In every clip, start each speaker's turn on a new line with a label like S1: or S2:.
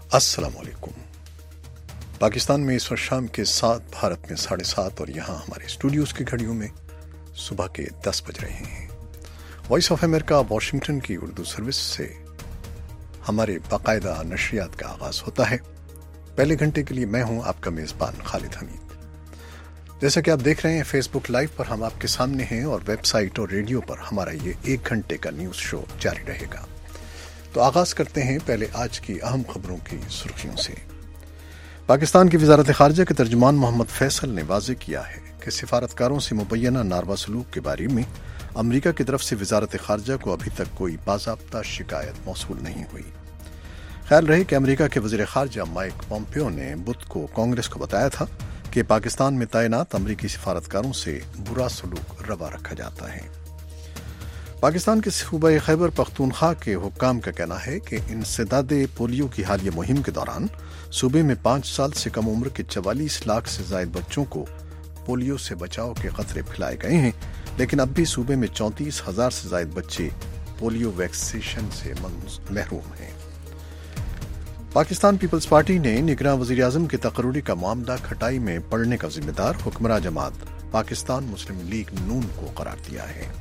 S1: अस्सलाम वालेकुम। पाकिस्तान में इस वक्त शाम के 7, भारत में 7:30 और यहाँ हमारे स्टूडियोज़ की घड़ियों में सुबह के 10 बज रहे हैं। वॉइस ऑफ अमेरिका वाशिंगटन की उर्दू सर्विस से हमारे बाकायदा नशरियात का आगाज़ होता है। पहले घंटे के लिए मैं हूँ आपका मेज़बान खालिद हमीद। जैसा कि आप देख रहे हैं, फेसबुक लाइव पर हम आपके सामने हैं और वेबसाइट और रेडियो पर हमारा ये 1 घंटे का न्यूज़ शो जारी रहेगा। तो आगाज़ करते हैं पहले आज की अहम खबरों की सुर्खियों से। पाकिस्तान की वज़ारत ख़ारजा के तर्जुमान मोहम्मद फैसल ने वाज़ेह किया है कि सिफारतकारों से मुबैना नारवा सलूक के बारे में अमरीका की तरफ से वज़ारत ख़ारजा को अभी तक कोई बाज़ाब्ता शिकायत मौसूल नहीं हुई। ख्याल रहे कि अमरीका के वज़ीर ख़ारजा माइक पॉम्पियो ने बुध को कांग्रेस को बताया था कि पाकिस्तान में तैनात अमरीकी सिफारतकारों से बुरा सलूक रवा रखा जाता है। पाकिस्तान के सूबा खैबर पख्तूनख्वा के हुक्काम का कहना है कि इंसदाद पोलियो की हालिया मुहिम के दौरान सूबे में 5 साल से कम उम्र के 44 लाख से ज़ायद बच्चों को पोलियो से बचाव के खतरे फैलाए गए हैं, लेकिन अब भी सूबे में 34,000 से ज़ायद बच्चे पोलियो वैक्सीनेशन से महरूम हैं। पाकिस्तान पीपल्स पार्टी ने निगरान वज़ीर आज़म के तकर्री का मामला खटाई में पड़ने का जिम्मेदार हुक्मरान जमात पाकिस्तान मुस्लिम लीग नून को करार दिया है।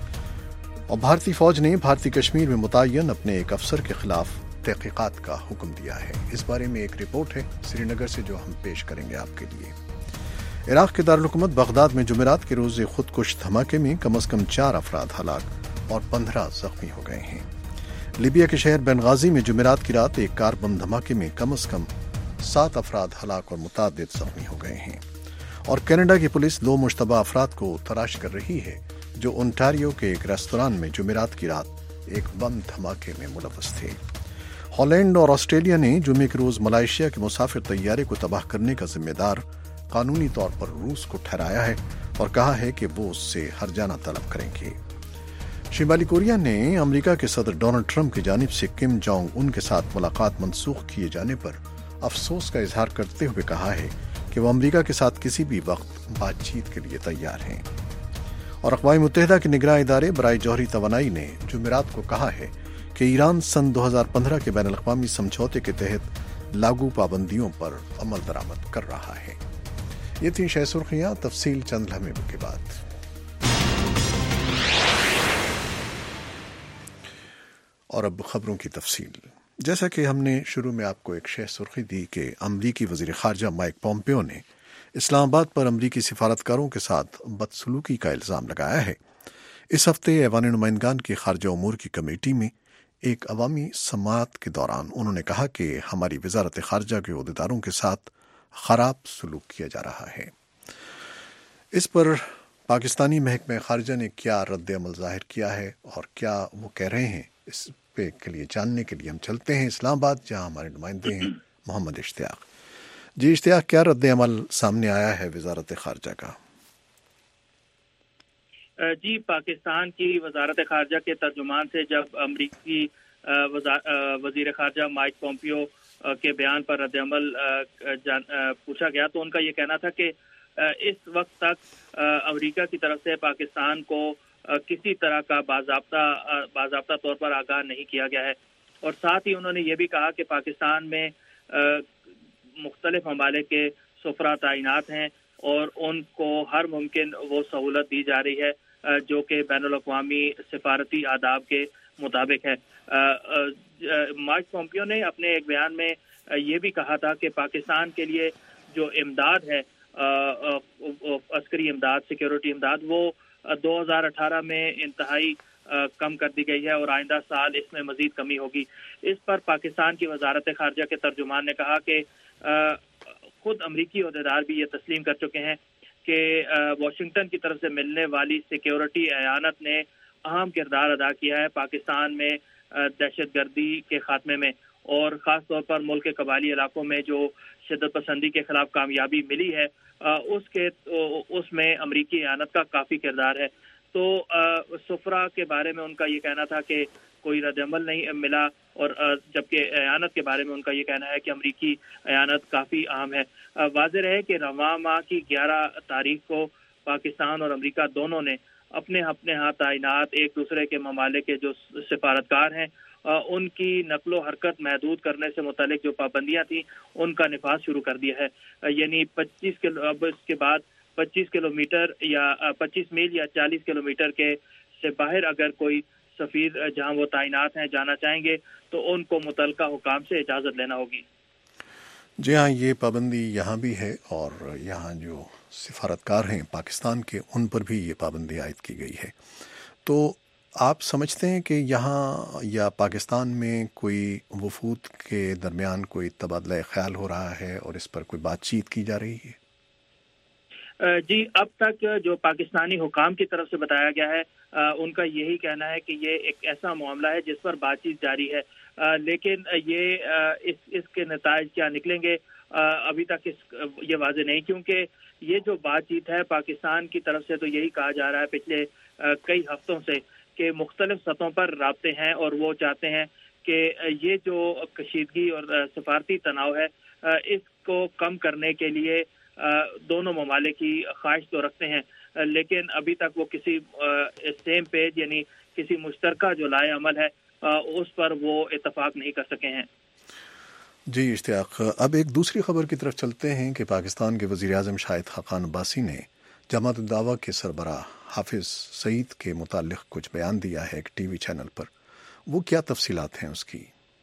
S1: और भारतीय फौज ने भारतीय कश्मीर में मुतय्यन अपने एक अफसर के खिलाफ तहकीकात का हुक्म दिया है। इस बारे में एक रिपोर्ट है श्रीनगर से जो हम पेश करेंगे आपके लिए। इराक के दारुल हुकूमत बगदाद में जुमेरात के रोज़ खुदकुश धमाके में कम से कम 4 अफराद हलाक और 15 जख्मी हो गए हैं। लीबिया के शहर बेनगाजी में जुमेरात की रात एक कार बम धमाके में कम से कम 7 अफराद हलाक और मुतादिद जख्मी हो गए हैं। और कनाडा की पुलिस 2 मुश्तबा अफराद को तलाश कर रही है जो ओंटारियो के एक रेस्तरां में जुमेरात की रात एक बम धमाके में मुलव्वस थे। हॉलैंड और ऑस्ट्रेलिया ने जुमे के रोज मलेशिया के मुसाफिर तैयारे को तबाह करने का जिम्मेदार कानूनी तौर पर रूस को ठहराया है और कहा है कि वो उससे हर्जाना तलब करेंगे। शिमाली कोरिया ने अमेरिका के सदर डोनाल्ड ट्रंप की जानिब से किम जोंग उन के साथ मुलाकात मनसूख किए जाने पर अफसोस का इजहार करते हुए कहा है कि वो अमेरिका के साथ किसी भी वक्त बातचीत के लिए तैयार हैं। और अक़वाम मुत्तहिदा के निगरान इदारे बराए जौहरी तवानाई ने जुमेरात को कहा है कि ईरान सन 2015 के बैनुल अक़वामी समझौते के तहत लागू पाबंदियों पर अमल दरामद कर रहा है। ये थी शह सुर्खियां, तफसील चंद लम्हे के बाद। और अब खबरों की तफसील। जैसा कि हमने शुरू में आपको एक शह सुर्खी दी कि अमरीकी वज़ीर ख़ारजा माइक पॉम्पियो ने इस्लामाबाद पर अमरीकी सिफारतकारों के साथ बदसलूकी का इल्ज़ाम लगाया है। इस हफ्ते ऐवान नुमाइंदगान की खारजा उमूर की कमेटी में एक अवामी समाअत के दौरान उन्होंने कहा कि हमारी वज़ारत ख़ारजा के ओहदेदारों के साथ ख़राब सलूक किया जा रहा है। इस पर पाकिस्तानी महकमा ख़ारजा ने क्या रद्द अमल ज़ाहिर किया है और क्या वो कह रहे हैं, इस पे के लिए जानने के लिए हम चलते हैं इस्लामाबाद, जहाँ हमारे नुमाइंदे हैं मोहम्मद इश्तियाक। जी इश्तियाक, क्या रद्द अमल सामने आया है वज़ारत ख़ारजा का?
S2: जी, पाकिस्तान की वज़ारत ख़ारजा के तर्जुमान से जब अमरीकी वज़ीर ख़ारजा माइक पॉम्पियो के बयान पर रद्द अमल पूछा गया तो उनका ये कहना था कि इस वक्त तक अमरीका की तरफ से पाकिस्तान को किसी तरह का बाज़ाब्ता तौर पर आगाह नहीं किया गया है। और साथ ही उन्होंने ये भी कहा कि पाकिस्तान में मुख्तलिफ ममालिक के सफ़रा तैनात हैं और उनको हर मुमकिन वो सहूलत दी जा रही है जो कि बैनुल अक़वामी सिफारती आदाब के मुताबिक है। माइक पॉम्पियो ने अपने एक बयान में ये भी कहा था कि पाकिस्तान के लिए जो इमदाद है, अस्करी इमदाद, सिक्योरिटी इमदाद, वो 2018 में इंतहाई कम कर दी गई है और आइंदा साल इसमें मजीद कमी होगी। इस पर पाकिस्तान की वज़ारत ख़ारजा के तर्जुमान ने कहा कि खुद अमरीकी ओहदेदार भी ये तस्लीम कर चुके हैं कि वाशिंगटन की तरफ से मिलने वाली सिक्योरिटी एयानत ने अहम किरदार अदा किया है पाकिस्तान में दहशतगर्दी के खात्मे में, और ख़ास तौर पर मुल्क के कबाली इलाकों में जो शिद्दत पसंदी के खिलाफ कामयाबी मिली है उसमें अमरीकी एयानत का काफ़ी किरदार है। तो सुफरा के बारे में उनका ये कहना था कि कोई रद्दअमल नहीं मिला, और जबकि एयानत के बारे में उनका ये कहना है कि अमरीकी एयानत काफ़ी अहम है। वाज़ेह रहे कि रवां माह की 11 तारीख को पाकिस्तान और अमरीका दोनों ने اپنے اپنے ہاں تعینات ایک دوسرے کے ممالک کے جو سفارتکار ہیں ان کی نقل و حرکت محدود کرنے سے متعلق جو پابندیاں تھیں ان کا نفاذ شروع کر دیا ہے. یعنی 25 کلو اب اس کے بعد 25 کلومیٹر یا 25 میل یا 40 کلومیٹر کے سے باہر اگر کوئی سفیر جہاں وہ تعینات ہیں جانا چاہیں گے تو ان کو متعلقہ حکام سے اجازت لینا ہوگی.
S1: جی ہاں، یہ پابندی یہاں بھی ہے اور یہاں جو سفارتکار ہیں پاکستان کے ان پر بھی یہ پابندی عائد کی گئی ہے. تو آپ سمجھتے ہیں کہ یہاں یا پاکستان میں کوئی وفود کے درمیان کوئی تبادلہ خیال ہو رہا ہے اور اس پر کوئی بات چیت کی جا رہی ہے؟
S2: جی، اب تک جو پاکستانی حکام کی طرف سے بتایا گیا ہے ان کا یہی کہنا ہے کہ یہ ایک ایسا معاملہ ہے جس پر بات چیت جاری ہے، لیکن یہ اس کے نتائج کیا نکلیں گے ابھی تک یہ واضح نہیں، کیونکہ یہ جو بات چیت ہے پاکستان کی طرف سے تو یہی کہا جا رہا ہے پچھلے کئی ہفتوں سے کہ مختلف سطحوں پر رابطے ہیں اور وہ چاہتے ہیں کہ یہ جو کشیدگی اور سفارتی تناؤ ہے اس کو کم کرنے کے لیے دونوں ممالک کی خواہش تو رکھتے ہیں، لیکن ابھی تک وہ کسی سیم پیج یعنی کسی مشترکہ جو لائحہ عمل ہے اس پر وہ اتفاق نہیں کر سکے ہیں.
S1: جی اشتیاق، اب ایک دوسری خبر کی طرف چلتے ہیں کہ پاکستان کے وزیر اعظم شاہد خاقان عباسی نے جماعت الدعوہ کے سربراہ حافظ سعید کے متعلق کچھ بیان دیا ہے ایک ٹی وی چینل پر. وہ کیا تفصیلات ہیں اس کی؟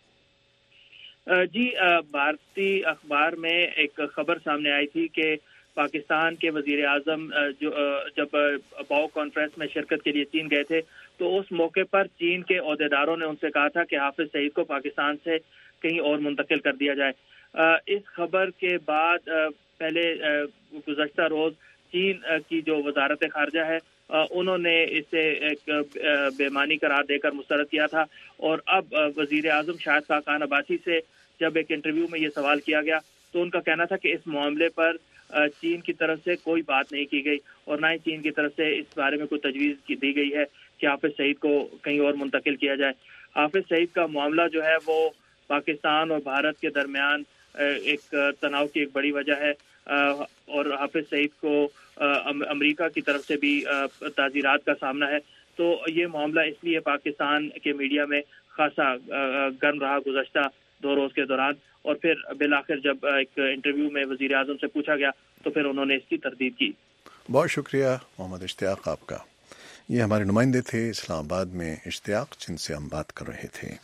S2: جی، بھارتی اخبار میں ایک خبر سامنے آئی تھی کہ پاکستان کے وزیر اعظم جب باؤ کانفرنس میں شرکت کے لیے چین گئے تھے تو اس موقع پر چین کے عہدیداروں نے ان سے کہا تھا کہ حافظ سعید کو پاکستان سے کہیں اور منتقل کر دیا جائے. اس خبر کے بعد پہلے گزشتہ روز چین کی جو وزارت خارجہ ہے انہوں نے اسے ایک بے معنی قرار دے کر مسترد کیا تھا، اور اب وزیر اعظم شاہد خاقان عباسی سے جب ایک انٹرویو میں یہ سوال کیا گیا تو ان کا کہنا تھا کہ اس معاملے پر چین کی طرف سے کوئی بات نہیں کی گئی اور نہ ہی چین کی طرف سے اس بارے میں کوئی تجویز دی گئی ہے کہ حافظ سعید کو کہیں اور منتقل کیا جائے. حافظ سعید کا معاملہ جو ہے وہ پاکستان اور بھارت کے درمیان ایک تناؤ کی ایک بڑی وجہ ہے، اور حافظ سعید کو امریکہ کی طرف سے بھی تعزیرات کا سامنا ہے. تو یہ معاملہ اس لیے پاکستان کے میڈیا میں خاصا گرم رہا گزشتہ 2 روز کے دوران، اور پھر بالآخر جب ایک انٹرویو میں وزیر اعظم سے پوچھا گیا تو پھر انہوں نے اس کی تردید کی.
S1: بہت شکریہ محمد اشتیاق آپ کا. یہ ہمارے نمائندے تھے اسلام آباد میں اشتیاق، جن سے ہم بات کر رہے تھے.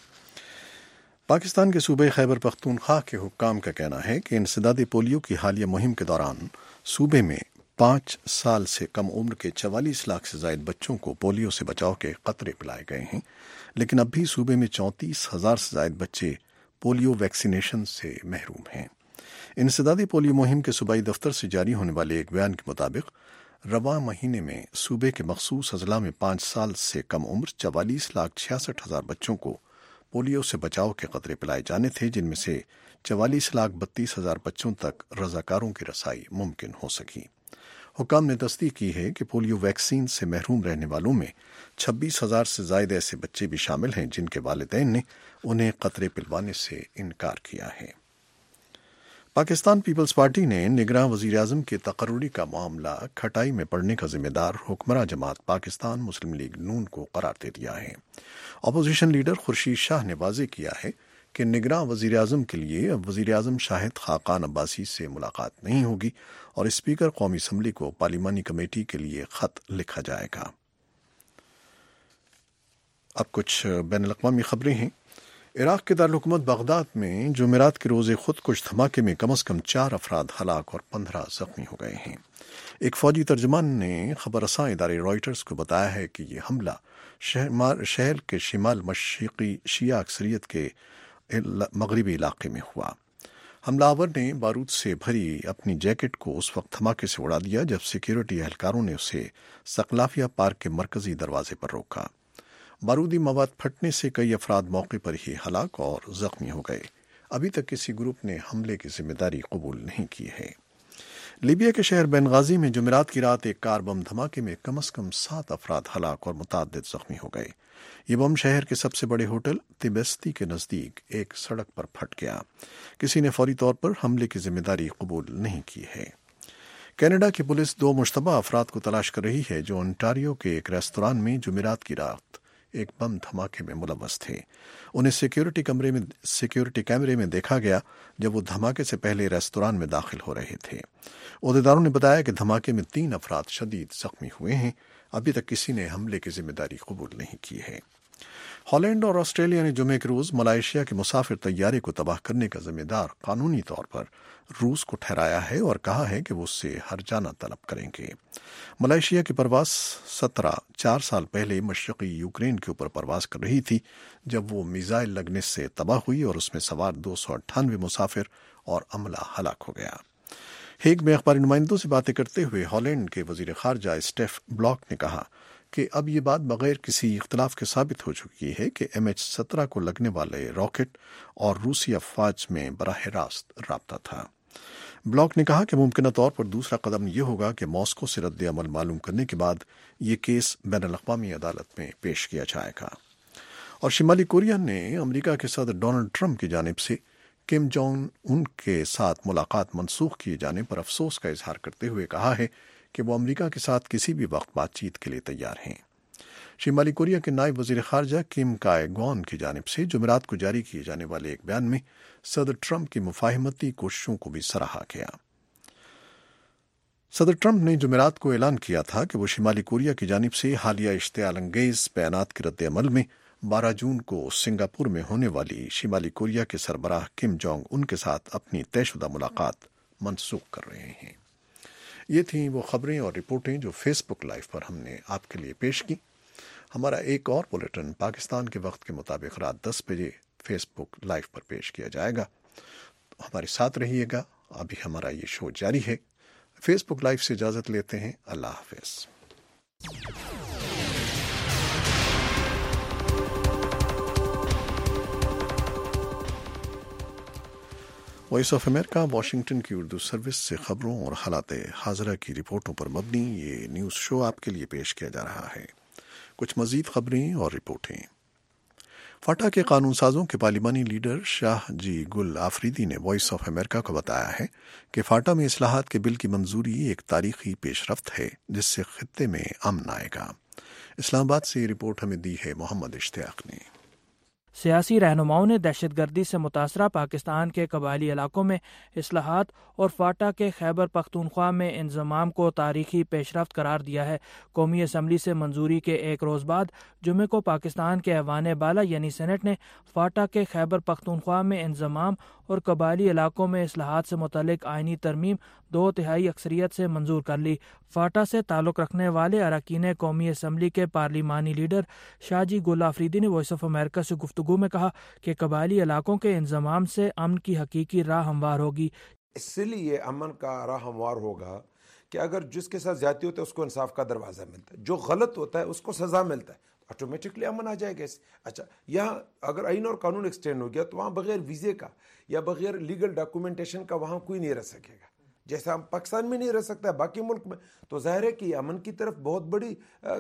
S1: پاکستان کے صوبے خیبر پختونخوا کے حکام کا کہنا ہے کہ انسداد پولیو کی حالیہ مہم کے دوران صوبے میں 5 سال سے کم عمر کے 44 لاکھ سے زائد بچوں کو پولیو سے بچاؤ کے قطرے پلائے گئے ہیں، لیکن اب بھی صوبے میں 34,000 سے زائد بچے پولیو ویکسینیشن سے محروم ہیں. انسدادی پولیو مہم کے صوبائی دفتر سے جاری ہونے والے ایک بیان کے مطابق رواں مہینے میں صوبے کے مخصوص اضلاع میں 5 سال سے کم عمر 44,66,000 بچوں کو پولیو سے بچاؤ کے قطرے پلائے جانے تھے، جن میں سے 44,32,000 بچوں تک رضاکاروں کی رسائی ممکن ہو سکی. حکام نے تصدیق کی ہے کہ پولیو ویکسین سے محروم رہنے والوں میں 26,000 سے زائد ایسے بچے بھی شامل ہیں جن کے والدین نے انہیں قطرے پلوانے سے انکار کیا ہے. پاکستان پیپلز پارٹی نے نگراں وزیر اعظم کے تقرری کا معاملہ کھٹائی میں پڑنے کا ذمہ دار حکمراں جماعت پاکستان مسلم لیگ نون کو قرار دے دیا ہے. اپوزیشن لیڈر خورشید شاہ نے واضح کیا ہے کہ نگراں وزیر اعظم کے لیے اب وزیر اعظم شاہد خاقان عباسی سے ملاقات نہیں ہوگی اور اسپیکر قومی اسمبلی کو پارلیمانی کمیٹی کے لیے خط لکھا جائے گا. اب کچھ بین الاقوامی خبریں ہیں. عراق کے دارالحکومت بغداد میں جمعرات کے روز خود کش دھماکے میں کم از کم 4 افراد ہلاک اور 15 زخمی ہو گئے ہیں. ایک فوجی ترجمان نے خبر رساں ادارے رائٹرز کو بتایا ہے کہ یہ حملہ شہر کے شمال مشرقی شیعہ اکثریت کے مغربی علاقے میں ہوا. حملہ آور نے بارود سے بھری اپنی جیکٹ کو اس وقت دھماکے سے اڑا دیا جب سیکیورٹی اہلکاروں نے اسے سقلافیہ پارک کے مرکزی دروازے پر روکا. بارودی مواد پھٹنے سے کئی افراد موقع پر ہی ہلاک اور زخمی ہو گئے. ابھی تک کسی گروپ نے حملے کی ذمہ داری قبول نہیں کی ہے. لیبیا کے شہر بنغازی میں جمعرات کی رات ایک کار بم دھماکے میں کم از کم 7 افراد ہلاک اور متعدد زخمی ہو گئے. یہ بم شہر کے سب سے بڑے ہوٹل تبستی کے نزدیک ایک سڑک پر پھٹ گیا. کسی نے فوری طور پر حملے کی ذمہ داری قبول نہیں کی ہے. کینیڈا کی پولیس 2 مشتبہ افراد کو تلاش کر رہی ہے جو انٹاریو کے ایک ریستوران میں جمعرات کی رات ایک بم دھماکے میں ملوث تھے۔ انہیں سیکیورٹی کیمرے میں دیکھا گیا جب وہ دھماکے سے پہلے ریستوران میں داخل ہو رہے تھے۔ عہدیداروں نے بتایا کہ دھماکے میں 3 افراد شدید زخمی ہوئے ہیں۔ ابھی تک کسی نے حملے کی ذمہ داری قبول نہیں کی ہے۔ ہالینڈ اور آسٹریلیا نے جمعے کے روز ملائیشیا کے مسافر طیارے کو تباہ کرنے کا ذمہ دار قانونی طور پر روس کو ٹھہرایا ہے اور کہا ہے کہ وہ اس سے ہرجانہ طلب کریں گے۔ ملائیشیا کی پرواز 4 سال پہلے مشرقی یوکرین کے اوپر پرواز کر رہی تھی جب وہ میزائل لگنے سے تباہ ہوئی اور اس میں سوار 298 مسافر اور عملہ ہلاک ہو گیا۔ ہیگ میں اخباری نمائندوں سے باتیں کرتے ہوئے ہالینڈ کے وزیر خارجہ اسٹیف بلاک نے کہا کہ اب یہ بات بغیر کسی اختلاف کے ثابت ہو چکی ہے کہ MH17 کو لگنے والے راکٹ اور روسی افواج میں براہ راست رابطہ تھا۔ بلاک نے کہا کہ ممکنہ طور پر دوسرا قدم یہ ہوگا کہ ماسکو سے رد عمل معلوم کرنے کے بعد یہ کیس بین الاقوامی عدالت میں پیش کیا جائے گا۔ اور شمالی کوریا نے امریکہ کے صدر ڈونلڈ ٹرمپ کی جانب سے کم جونگ ان کے ساتھ ملاقات منسوخ کیے جانے پر افسوس کا اظہار کرتے ہوئے کہا ہے کہ وہ امریکہ کے ساتھ کسی بھی وقت بات چیت کے لیے تیار ہیں۔ شمالی کوریا کے نائب وزیر خارجہ کم کائے گون کی جانب سے جمعرات کو جاری کیے جانے والے ایک بیان میں صدر ٹرمپ کی مفاہمتی کوششوں کو بھی سراہا گیا۔ صدر ٹرمپ نے جمعرات کو اعلان کیا تھا کہ وہ شمالی کوریا کی جانب سے حالیہ اشتعال انگیز بیانات کے رد عمل میں 12 جون کو سنگاپور میں ہونے والی شمالی کوریا کے سربراہ کم جونگ ان کے ساتھ اپنی طے شدہ ملاقات منسوخ کر رہے ہیں۔ یہ تھیں وہ خبریں اور رپورٹیں جو فیس بک لائیو پر ہم نے آپ کے لیے پیش کی۔ ہمارا ایک اور بلیٹن پاکستان کے وقت کے مطابق رات 10 بجے فیس بک لائیو پر پیش کیا جائے گا۔ ہمارے ساتھ رہیے گا۔ ابھی ہمارا یہ شو جاری ہے۔ فیس بک لائیو سے اجازت لیتے ہیں۔ اللہ حافظ۔ وائس آف امریکہ واشنگٹن کی اردو سروس سے خبروں اور حالات حاضرہ کی رپورٹوں پر مبنی یہ نیوز شو آپ کے لیے پیش کیا جا رہا ہے۔ کچھ مزید خبریں اور رپورٹیں۔ فاٹا کے قانون سازوں کے پارلیمانی لیڈر شاہ جی گل آفریدی نے وائس آف امریکہ کو بتایا ہے کہ فاٹا میں اصلاحات کے بل کی منظوری ایک تاریخی پیش رفت ہے جس سے خطے میں امن آئے گا۔ اسلام آباد سے یہ رپورٹ ہمیں دی ہے محمد اشتیاق نے۔
S3: سیاسی رہنماؤں نے دہشت گردی سے متاثرہ پاکستان کے قبائلی علاقوں میں اصلاحات اور فاٹا کے خیبر پختونخوا میں انضمام کو تاریخی پیش رفت قرار دیا ہے۔ قومی اسمبلی سے منظوری کے ایک روز بعد جمعے کو پاکستان کے ایوان بالا یعنی سینٹ نے فاٹا کے خیبر پختونخوا میں انضمام اور قبائلی علاقوں میں اصلاحات سے متعلق آئینی ترمیم 2/3 اکثریت سے منظور کر لی۔ فاٹا سے تعلق رکھنے والے اراکین قومی اسمبلی کے پارلیمانی لیڈر شاہ جی گل آفریدی نے وائس آف امریکہ سے گفتگو میں کہا کہ قبائلی علاقوں کے انضمام سے امن کی حقیقی راہ ہموار ہوگی۔
S4: اس لیے امن کا راہ ہموار ہوگا کہ اگر جس کے ساتھ زیادتی ہوتا ہے اس کو انصاف کا دروازہ ملتا ہے، جو غلط ہوتا ہے اس کو سزا ملتا ہے، آٹومیٹکلی امن آ جائے گا۔ اچھا، یہاں اگر آئین اور قانون ایکسٹینڈ ہو گیا تو وہاں بغیر ویزے کا یا بغیر لیگل ڈاکومنٹیشن کا وہاں کوئی نہیں رہ سکے گا، جیسا ہم پاکستان میں نہیں رہ سکتا باقی ملک میں۔ تو ظاہر ہے کہ امن کی طرف بہت بڑی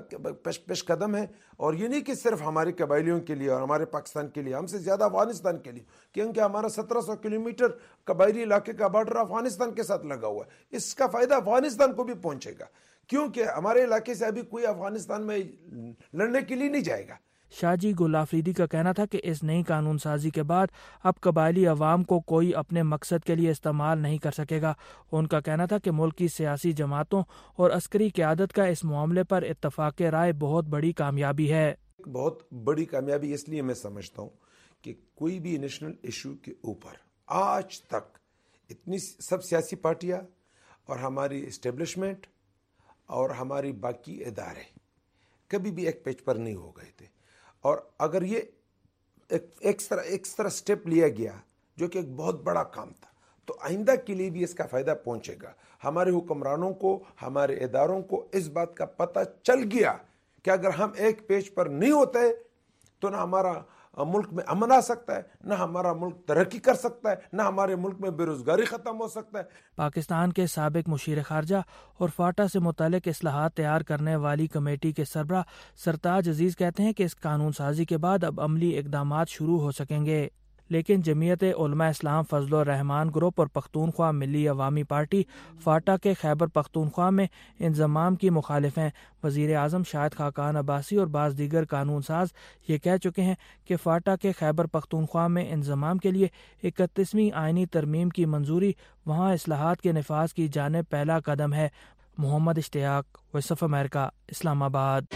S4: پیش قدم ہے، اور یہ نہیں کہ صرف ہمارے قبائلیوں کے لیے اور ہمارے پاکستان کے لیے، ہم سے زیادہ افغانستان کے لیے، کیونکہ ہمارا 1700 کلومیٹر قبائلی علاقے کا بارڈر افغانستان کے ساتھ لگا ہوا ہے۔ اس کا فائدہ افغانستان کو بھی پہنچے گا، کیونکہ ہمارے علاقے سے ابھی کوئی افغانستان میں لڑنے کے لیے نہیں جائے گا۔
S3: شاہ جی گل آفریدی کا کہنا تھا کہ اس نئی قانون سازی کے بعد اب قبائلی عوام کو کوئی اپنے مقصد کے لیے استعمال نہیں کر سکے گا۔ ان کا کہنا تھا کہ ملک کی سیاسی جماعتوں اور عسکری قیادت کا اس معاملے پر اتفاق رائے بہت بڑی کامیابی ہے۔
S4: بہت بڑی کامیابی اس لیے میں سمجھتا ہوں کہ کوئی بھی نیشنل ایشو کے اوپر آج تک اتنی سب سیاسی پارٹیاں اور ہماری اسٹیبلشمنٹ اور ہماری باقی ادارے کبھی بھی ایک پیج پر نہیں ہو گئے تھے، اور اگر یہ ایک طرح سٹیپ لیا گیا جو کہ ایک بہت بڑا کام تھا، تو آئندہ کے لیے بھی اس کا فائدہ پہنچے گا۔ ہمارے حکمرانوں کو، ہمارے اداروں کو اس بات کا پتہ چل گیا کہ اگر ہم ایک پیج پر نہیں ہوتے تو نہ ہمارا ملک میں امن آ سکتا ہے، نہ ہمارا ملک ترقی کر سکتا ہے، نہ ہمارے ملک میں بے روزگاری ختم ہو سکتا ہے۔
S3: پاکستان کے سابق مشیر خارجہ اور فاٹا سے متعلق اصلاحات تیار کرنے والی کمیٹی کے سربراہ سرتاج عزیز کہتے ہیں کہ اس قانون سازی کے بعد اب عملی اقدامات شروع ہو سکیں گے، لیکن جمعیت علماء اسلام فضل الرحمان گروپ اور پختونخوا ملی عوامی پارٹی فاٹا کے خیبر پختونخوا میں انضمام کی مخالف ہیں۔ وزیر اعظم شاہد خاقان عباسی اور بعض دیگر قانون ساز یہ کہہ چکے ہیں کہ فاٹا کے خیبر پختونخوا میں انضمام کے لیے 31ویں آئینی ترمیم کی منظوری وہاں اصلاحات کے نفاذ کی جانب پہلا قدم ہے۔ محمد اشتیاق، وائس آف امریکہ، اسلام آباد۔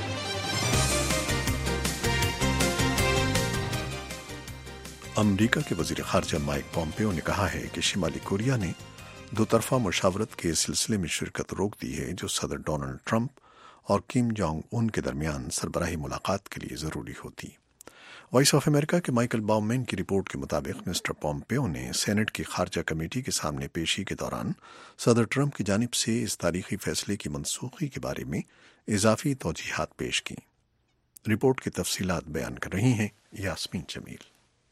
S1: امریکہ کے وزیر خارجہ مائک پومپیو نے کہا ہے کہ شمالی کوریا نے دو طرفہ مشاورت کے سلسلے میں شرکت روک دی ہے جو صدر ڈونلڈ ٹرمپ اور کم جونگ ان کے درمیان سربراہی ملاقات کے لیے ضروری ہوتی۔ وائس آف امریکہ کے مائیکل باؤمین کی رپورٹ کے مطابق مسٹر پومپیو نے سینٹ کی خارجہ کمیٹی کے سامنے پیشی کے دوران صدر ٹرمپ کی جانب سے اس تاریخی فیصلے کی منسوخی کے بارے میں اضافی توضیحات پیش کی۔ رپورٹ کی تفصیلات بیان کر رہی ہیں یاسمین جمیل۔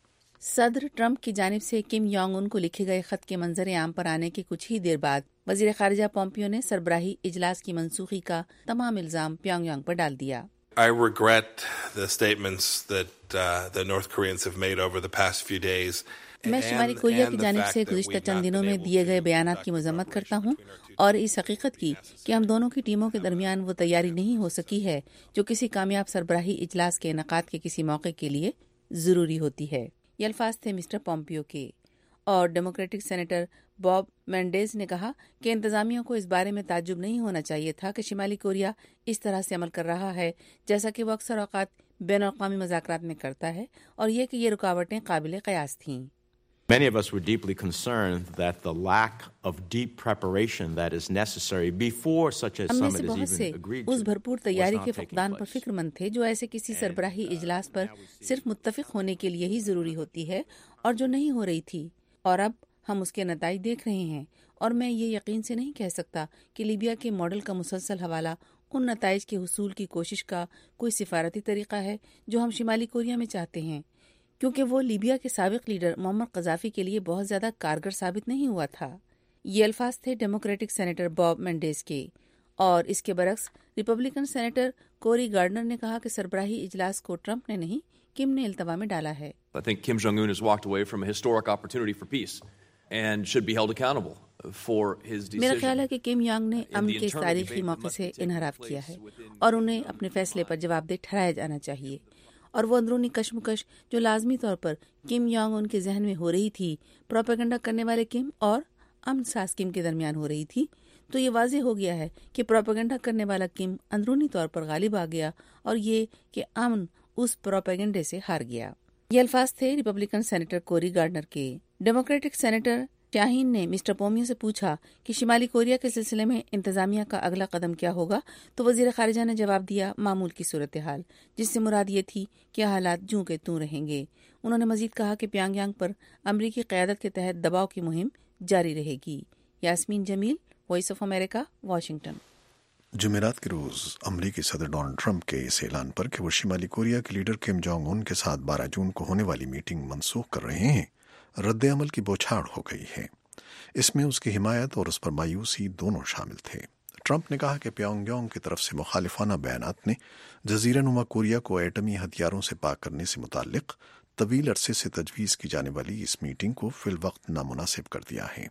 S5: صدر ٹرمپ کی جانب سے کم یونگ ان کو لکھے گئے خط کے منظر عام پر آنے کے کچھ ہی دیر بعد وزیر خارجہ پومپیو نے سربراہی اجلاس کی منسوخی کا تمام الزام پیونگ یانگ پر ڈال دیا۔
S6: I regret the statements that the North Koreans have made over the past few days.
S5: میں شمالی کوریا کی جانب سے گزشتہ چند دنوں میں دیے گئے بیانات کی مذمت کرتا ہوں اور اس حقیقت کی کہ ہم دونوں کی ٹیموں کے درمیان وہ تیاری نہیں ہو سکی ہے جو کسی کامیاب سربراہی اجلاس کے انعقاد کے کسی موقع کے لیے ضروری ہوتی ہے۔ یہ الفاظ تھے مسٹر پومپیو کے۔ اور ڈیموکریٹک سینیٹر باب مینڈیز نے کہا کہ انتظامیہ کو اس بارے میں تعجب نہیں ہونا چاہیے تھا کہ شمالی کوریا اس طرح سے عمل کر رہا ہے جیسا کہ وہ اکثر اوقات بین الاقوامی مذاکرات میں کرتا ہے، اور یہ کہ یہ رکاوٹیں قابل قیاس تھیں۔
S7: Many of us were deeply concerned that the lack of deep preparation that is necessary before such a summit is even agreed to
S5: اس بھرپور تیاری کے فقدان پر فکر مند تھے جو ایسے کسی سربراہی اجلاس پر صرف متفق ہونے کے لیے ہی ضروری ہوتی ہے اور جو نہیں ہو رہی تھی، اور اب ہم اس کے نتائج دیکھ رہے ہیں۔ اور میں یہ یقین سے نہیں کہہ سکتا کہ لیبیا کے ماڈل کا مسلسل حوالہ ان نتائج کے حصول کی کوشش کا کوئی سفارتی طریقہ ہے جو ہم شمالی کوریا میں چاہتے ہیں، کیونکہ وہ لیبیا کے سابق لیڈر معمر قذافی کے لیے بہت زیادہ کارگر ثابت نہیں ہوا تھا۔ یہ الفاظ تھے ڈیموکریٹک سینیٹر باب مینڈیز کے۔ اور اس کے برعکس ریپبلکن سینیٹر کوری گارڈنر نے کہا کہ سربراہی اجلاس کو ٹرمپ نے نہیں، کم نے التوا میں ڈالا ہے۔
S8: I think Kim Jong-un has walked away from a historic opportunity for peace and should be held accountable for his decision.
S5: میرا خیال ہے کہ کم یانگ نے امن کے تاریخی موقع سے انحراف کیا ہے اور انہیں اپنے فیصلے پر جواب دہ ٹھہرایا جانا چاہیے، اور وہ اندرونی کشمکش جو لازمی طور پر کم یانگ ان کے ذہن میں ہو رہی تھی پروپیگنڈا کرنے والے کم اور امن ساز کم کے درمیان ہو رہی تھی، تو یہ واضح ہو گیا ہے کہ پروپیگنڈا کرنے والا کم اندرونی طور پر غالب آ گیا اور یہ کہ امن اس پروپیگنڈے سے ہار گیا۔ یہ الفاظ تھے ریپبلکن سینیٹر کوری گارڈنر کے۔ ڈیموکریٹک سینیٹر شاہین نے مسٹر پومپیو سے پوچھا کہ شمالی کوریا کے سلسلے میں انتظامیہ کا اگلا قدم کیا ہوگا، تو وزیر خارجہ نے جواب دیا معمول کی صورتحال، جس سے مراد یہ تھی کہ حالات جوں کے توں رہیں گے۔ انہوں نے مزید کہا کہ پیونگ یانگ پر امریکی قیادت کے تحت دباؤ کی مہم جاری رہے گی۔ Yasmeen Jamil, Voice of America, Washington.
S1: جمعرات کے روز امریکی صدر ڈونلڈ ٹرمپ کے اس اعلان پر کہ وہ شمالی کوریا کے لیڈر کم جونگ ان کے ساتھ 12 جون کو ہونے والی میٹنگ منسوخ کر رہے ہیں، رد عمل کی بوچھاڑ ہو گئی ہے۔ اس میں اس کی حمایت اور اس پر مایوسی دونوں شامل تھے۔ ٹرمپ نے کہا کہ پیونگ یانگ کی طرف سے مخالفانہ بیانات نے جزیرہ نما کوریا کو ایٹمی ہتھیاروں سے پاک کرنے سے متعلق طویل عرصے سے تجویز کی جانے والی اس میٹنگ کو فی الوقت نامناسب کر دیا ہے۔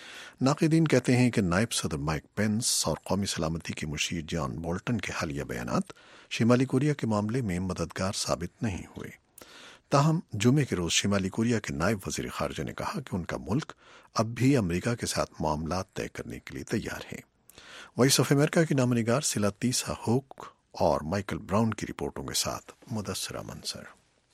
S1: ناقدین کہتے ہیں کہ نائب صدر مائک پینس اور قومی سلامتی کے مشیر جان بولٹن کے حالیہ بیانات شمالی کوریا کے معاملے میں مددگار ثابت نہیں ہوئے۔ تاہم جمعے کے روز شمالی کوریا کے نائب وزیر خارجہ نے کہا کہ ان کا ملک اب بھی امریکہ کے ساتھ معاملات طے کرنے کے لیے تیار ہے۔ وائس آف امریکہ کی نامہ نگار سلا تیسا ہوک اور مائیکل براؤن کی رپورٹوں کے ساتھ مدثرہ منصر۔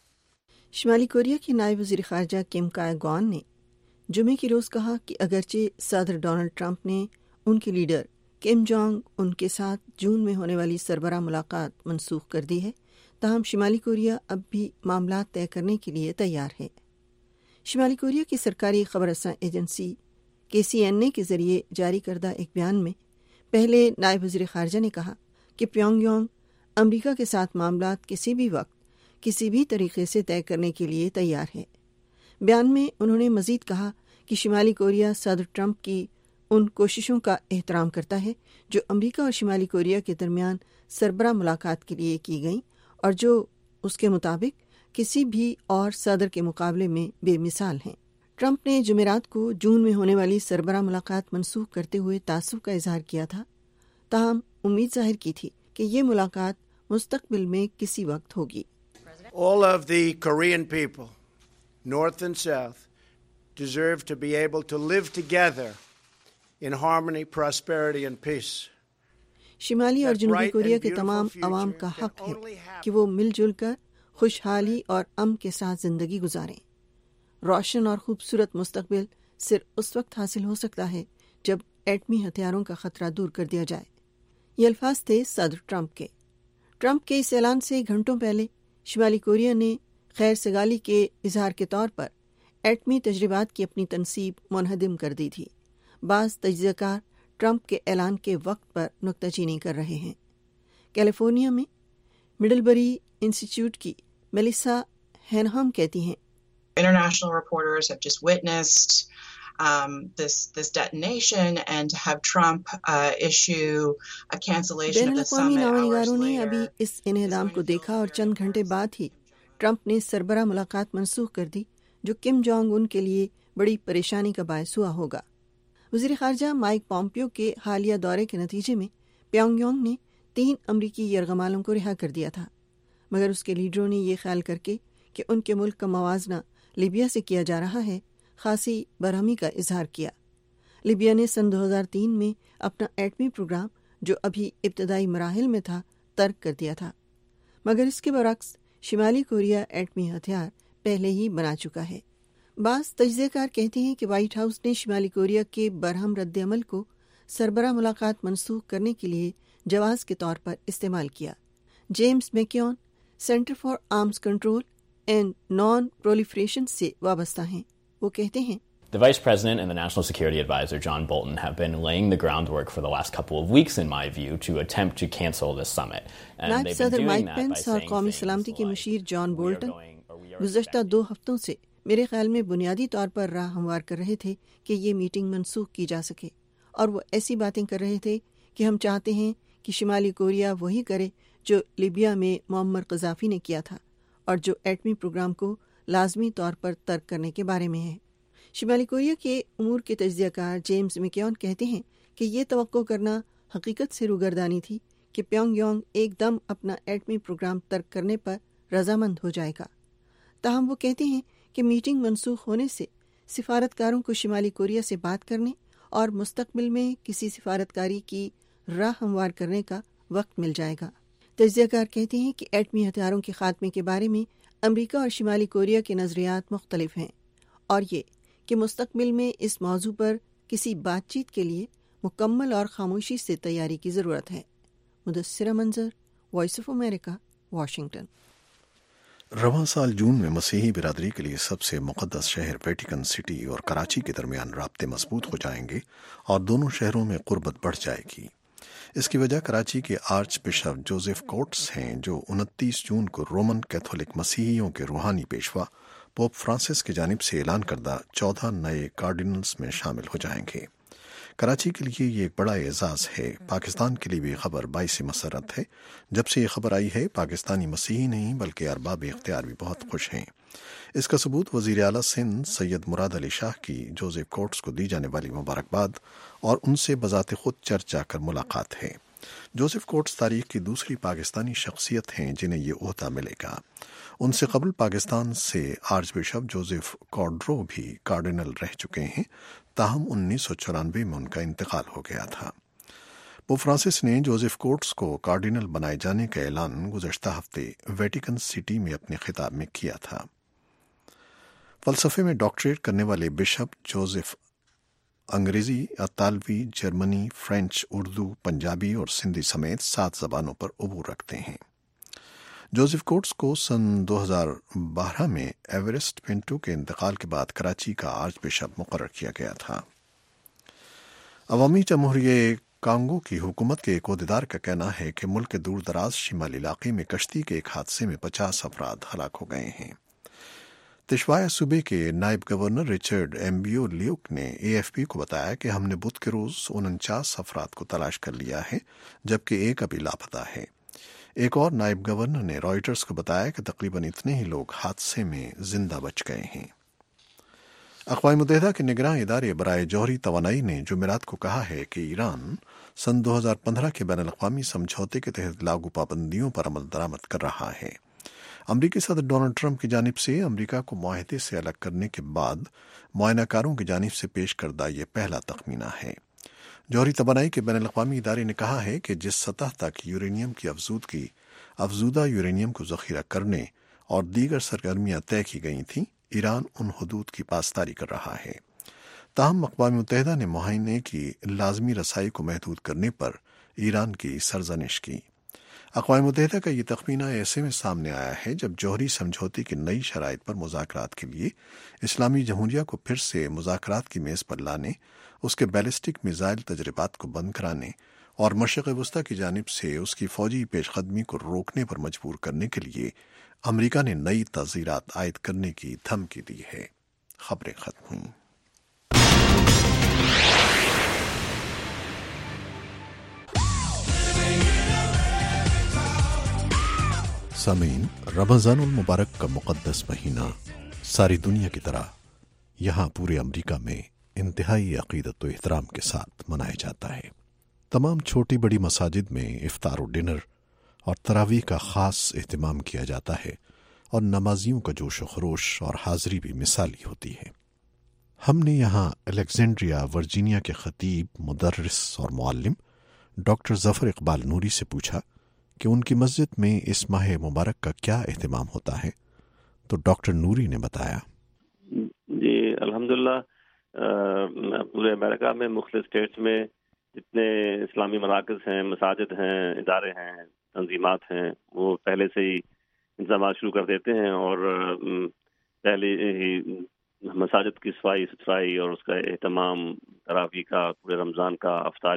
S9: شمالی کوریا کے نائب وزیر خارجہ کم کائے گوان نے جمعے کے روز کہا کہ اگرچہ صدر ڈونلڈ ٹرمپ نے ان کے لیڈر کم جونگ ان کے ساتھ جون میں ہونے والی سربراہ ملاقات منسوخ کر دی ہے، تاہم شمالی کوریا اب بھی معاملات طے کرنے کے لیے تیار ہے۔ شمالی کوریا کی سرکاری خبر رساں ایجنسی KCNA کے ذریعے جاری کردہ ایک بیان میں پہلے نائب وزیر خارجہ نے کہا کہ پیونگ یانگ امریکہ کے ساتھ معاملات کسی بھی وقت کسی بھی طریقے سے طے کرنے کے لیے تیار ہے۔ بیان میں انہوں نے مزید کہا کہ شمالی کوریا صدر ٹرمپ کی ان کوششوں کا احترام کرتا ہے جو امریکہ اور شمالی کوریا کے درمیان سربراہ ملاقات کے لیے کی گئیں اور جو اس کے مطابق کسی بھی اور صدر کے مقابلے میں بے مثال ہیں۔ ٹرمپ نے جمعرات کو جون میں ہونے والی سربراہ ملاقات منسوخ کرتے ہوئے تعصب کا اظہار کیا تھا، تاہم امید ظاہر کی تھی کہ یہ ملاقات مستقبل میں کسی وقت ہوگی۔
S10: All of the Korean people, North and South, deserve to be able to live together in harmony, prosperity and peace.
S9: شمالی اور جنوبی کوریا کے تمام عوام کا حق ہے کہ وہ مل جل کر خوشحالی اور امن کے ساتھ زندگی گزاریں۔ روشن اور خوبصورت مستقبل صرف اس وقت حاصل ہو سکتا ہے جب ایٹمی ہتھیاروں کا خطرہ دور کر دیا جائے۔ یہ الفاظ تھے صدر ٹرمپ کے۔ ٹرمپ کے اس اعلان سے گھنٹوں پہلے شمالی کوریا نے خیر سگالی کے اظہار کے طور پر ایٹمی تجربات کی اپنی تنصیب منہدم کر دی تھی۔ بعض تجزیہ کار ٹرمپ کے اعلان کے وقت پر نکتہ چینی کر رہے ہیں۔ کیلیفورنیا میں مڈل بری انسٹیٹیوٹ کی میلیسا ہینہم کہتی ہیں،
S11: International reporters have just witnessed this detonation, and to have Trump issue a cancellation of the summit
S9: بین الاقوامی
S11: hours
S9: نامہ نگاروں نے
S11: later.
S9: ابھی اس انہدام کو دیکھا اور چند گھنٹے بعد ہی ٹرمپ نے سربراہ ملاقات منسوخ کر دی، جو کم جونگ ان کے لیے بڑی پریشانی کا باعث ہوا ہوگا۔ وزیر خارجہ مائک پومپیو کے حالیہ دورے کے نتیجے میں پیونگ یانگ نے 3 امریکی یرغمالوں کو رہا کر دیا تھا، مگر اس کے لیڈروں نے یہ خیال کر کے کہ ان کے ملک کا موازنہ لیبیا سے کیا جا رہا ہے، خاصی برہمی کا اظہار کیا۔ لیبیا نے سن 2003 میں اپنا ایٹمی پروگرام، جو ابھی ابتدائی مراحل میں تھا، ترک کر دیا تھا، مگر اس کے برعکس شمالی کوریا ایٹمی ہتھیار پہلے ہی بنا چکا ہے۔ بعض تجزیہ کار کہتے ہیں کہ وائٹ ہاؤس نے شمالی کوریا کے برہم رد عمل کو سربراہ ملاقات منسوخ کرنے کے لیے جواز کے طور پر استعمال کیا۔ James McKeon centre for arms control and non proliferation سے وابستہ ہیں۔ وہ کہتے ہیں،
S12: The Vice President and the National Security Advisor, John Bolton, have been laying the groundwork for the last couple of weeks, in my view, to attempt to cancel this summit.
S9: نائب صدر mic پینس اور قومی سلامتی کے مشیر John Bolton گزشتہ 2 ہفتوں سے میرے خیال میں بنیادی طور پر راہ ہموار کر رہے تھے کہ یہ میٹنگ منسوخ کی جا سکے، اور وہ ایسی باتیں کر رہے تھے کہ ہم چاہتے ہیں کہ شمالی کوریا وہی کرے جو لیبیا میں معمر قذافی نے کیا تھا، اور جو ایٹمی پروگرام کو لازمی طور پر ترک کرنے کے بارے میں ہے۔ شمالی کوریا کے امور کے تجزیہ کار جیمز میکیون کہتے ہیں کہ یہ توقع کرنا حقیقت سے روگردانی تھی کہ پیونگ یانگ ایک دم اپنا ایٹمی پروگرام ترک کرنے پر رضامند ہو جائے گا۔ تاہم وہ کہتے ہیں کہ میٹنگ منسوخ ہونے سے سفارتکاروں کو شمالی کوریا سے بات کرنے اور مستقبل میں کسی سفارتکاری کی راہ ہموار کرنے کا وقت مل جائے گا۔ تجزیہ کار کہتے ہیں کہ ایٹمی ہتھیاروں کے خاتمے کے بارے میں امریکہ اور شمالی کوریا کے نظریات مختلف ہیں، اور یہ کہ مستقبل میں اس موضوع پر کسی بات چیت کے لیے مکمل اور خاموشی سے تیاری کی ضرورت ہے۔ مدثرہ منظر، وائس آف امریکہ، واشنگٹن۔
S1: رواں سال جون میں مسیحی برادری کے لیے سب سے مقدس شہر ویٹیکن سٹی اور کراچی کے درمیان رابطے مضبوط ہو جائیں گے اور دونوں شہروں میں قربت بڑھ جائے گی۔ اس کی وجہ کراچی کے آرچ بشپ جوزف کوٹس ہیں، جو 29 جون کو رومن کیتھولک مسیحیوں کے روحانی پیشوا پوپ فرانسس کی جانب سے اعلان کردہ 14 نئے کارڈینلز میں شامل ہو جائیں گے۔ کراچی کے لیے یہ ایک بڑا اعزاز ہے۔ پاکستان کے لیے بھی خبر باعث مسرت ہے۔ جب سے یہ خبر آئی ہے، پاکستانی مسیحی نہیں بلکہ ارباب اختیار بھی بہت خوش ہیں۔ اس کا ثبوت وزیر اعلیٰ سندھ سید مراد علی شاہ کی جوزف کوٹس کو دی جانے والی مبارکباد اور ان سے بذات خود چرچ جا کر ملاقات ہے۔ جوزف کوٹس تاریخ کی دوسری پاکستانی شخصیت ہیں جنہیں یہ عہدہ ملے گا۔ ان سے قبل پاکستان سے آرچ بشپ جوزف کارڈرو بھی کارڈینل رہ چکے ہیں، تاہم 1994 میں ان کا انتقال ہو گیا تھا۔ پوپ فرانسس نے جوزف کوٹس کو کارڈینل بنائے جانے کا اعلان گزشتہ ہفتے ویٹیکن سٹی میں اپنے خطاب میں کیا تھا۔ فلسفے میں ڈاکٹریٹ کرنے والے بشپ جوزف انگریزی، اطالوی، جرمنی، فرینچ، اردو، پنجابی اور سندھی سمیت 7 زبانوں پر عبور رکھتے ہیں۔ جوزف کوٹس کو سن 2012 میں ایورسٹ پنٹو کے انتقال کے بعد کراچی کا آرچ بشپ مقرر کیا گیا تھا۔ عوامی جمہوریہ کانگو کی حکومت کے ایک عہدیدار کا کہنا ہے کہ ملک کے دور دراز شمالی علاقے میں کشتی کے ایک حادثے میں 50 افراد ہلاک ہو گئے ہیں۔ تشوایا صوبے کے نائب گورنر رچرڈ ایمبیو لیوک نے اے ایف پی کو بتایا کہ ہم نے بدھ کے روز 49 افراد کو تلاش کر لیا ہے، جبکہ ایک ابھی لاپتہ ہے۔ ایک اور نائب گورنر نے رائٹرز کو بتایا کہ تقریباً اتنے ہی لوگ حادثے میں زندہ بچ گئے ہیں۔ اقوام متحدہ کے نگراں ادارے برائے جوہری توانائی نے جمعرات کو کہا ہے کہ ایران سن 2015 کے بین الاقوامی سمجھوتے کے تحت لاگو پابندیوں پر عمل درآمد کر رہا ہے۔ امریکی صدر ڈونلڈ ٹرمپ کی جانب سے امریکہ کو معاہدے سے الگ کرنے کے بعد معائنہ کاروں کی جانب سے پیش کردہ یہ پہلا تخمینہ ہے۔ جوہری توانائی کے بین الاقوامی ادارے نے کہا ہے کہ جس سطح تک یورینیم کی افزودہ یورینیم کو ذخیرہ کرنے اور دیگر سرگرمیاں طے کی گئی تھیں، ایران ان حدود کی پاسداری کر رہا ہے۔ تاہم اقوام متحدہ نے معاہدے کی لازمی رسائی کو محدود کرنے پر ایران کی سرزنش کی۔ اقوام متحدہ کا یہ تخمینہ ایسے میں سامنے آیا ہے جب جوہری سمجھوتے کی نئی شرائط پر مذاکرات کے لیے اسلامی جمہوریہ کو پھر سے مذاکرات کی میز پر لانے، اس کے بیلسٹک میزائل تجربات کو بند کرانے اور مشرق وسطی کی جانب سے اس کی فوجی پیش قدمی کو روکنے پر مجبور کرنے کے لیے امریکہ نے نئی تعزیرات عائد کرنے کی دھمکی دی ہے۔ خبریں ختم ہوئیں۔ سامعین، رمضان المبارک کا مقدس مہینہ ساری دنیا کی طرح یہاں پورے امریکہ میں انتہائی عقیدت و احترام کے ساتھ منایا جاتا ہے۔ تمام چھوٹی بڑی مساجد میں افطار و ڈنر اور تراویح کا خاص اہتمام کیا جاتا ہے اور نمازیوں کا جوش و خروش اور حاضری بھی مثالی ہوتی ہے۔ ہم نے یہاں الیگزینڈریا ورجینیا کے خطیب، مدرس اور معلم ڈاکٹر ظفر اقبال نوری سے پوچھا کہ ان کی مسجد میں اس ماہ مبارک کا کیا اہتمام ہوتا ہے، تو ڈاکٹر نوری نے بتایا۔
S13: جی الحمدللہ، پورے امریکہ میں مختلف اسٹیٹس میں جتنے اسلامی مراکز ہیں، مساجد ہیں، ادارے ہیں، تنظیمات ہیں، وہ پہلے سے ہی انتظامات شروع کر دیتے ہیں اور پہلے ہی مساجد کی صفائی ستھرائی اور اس کا اہتمام، تراویح کا، پورے رمضان کا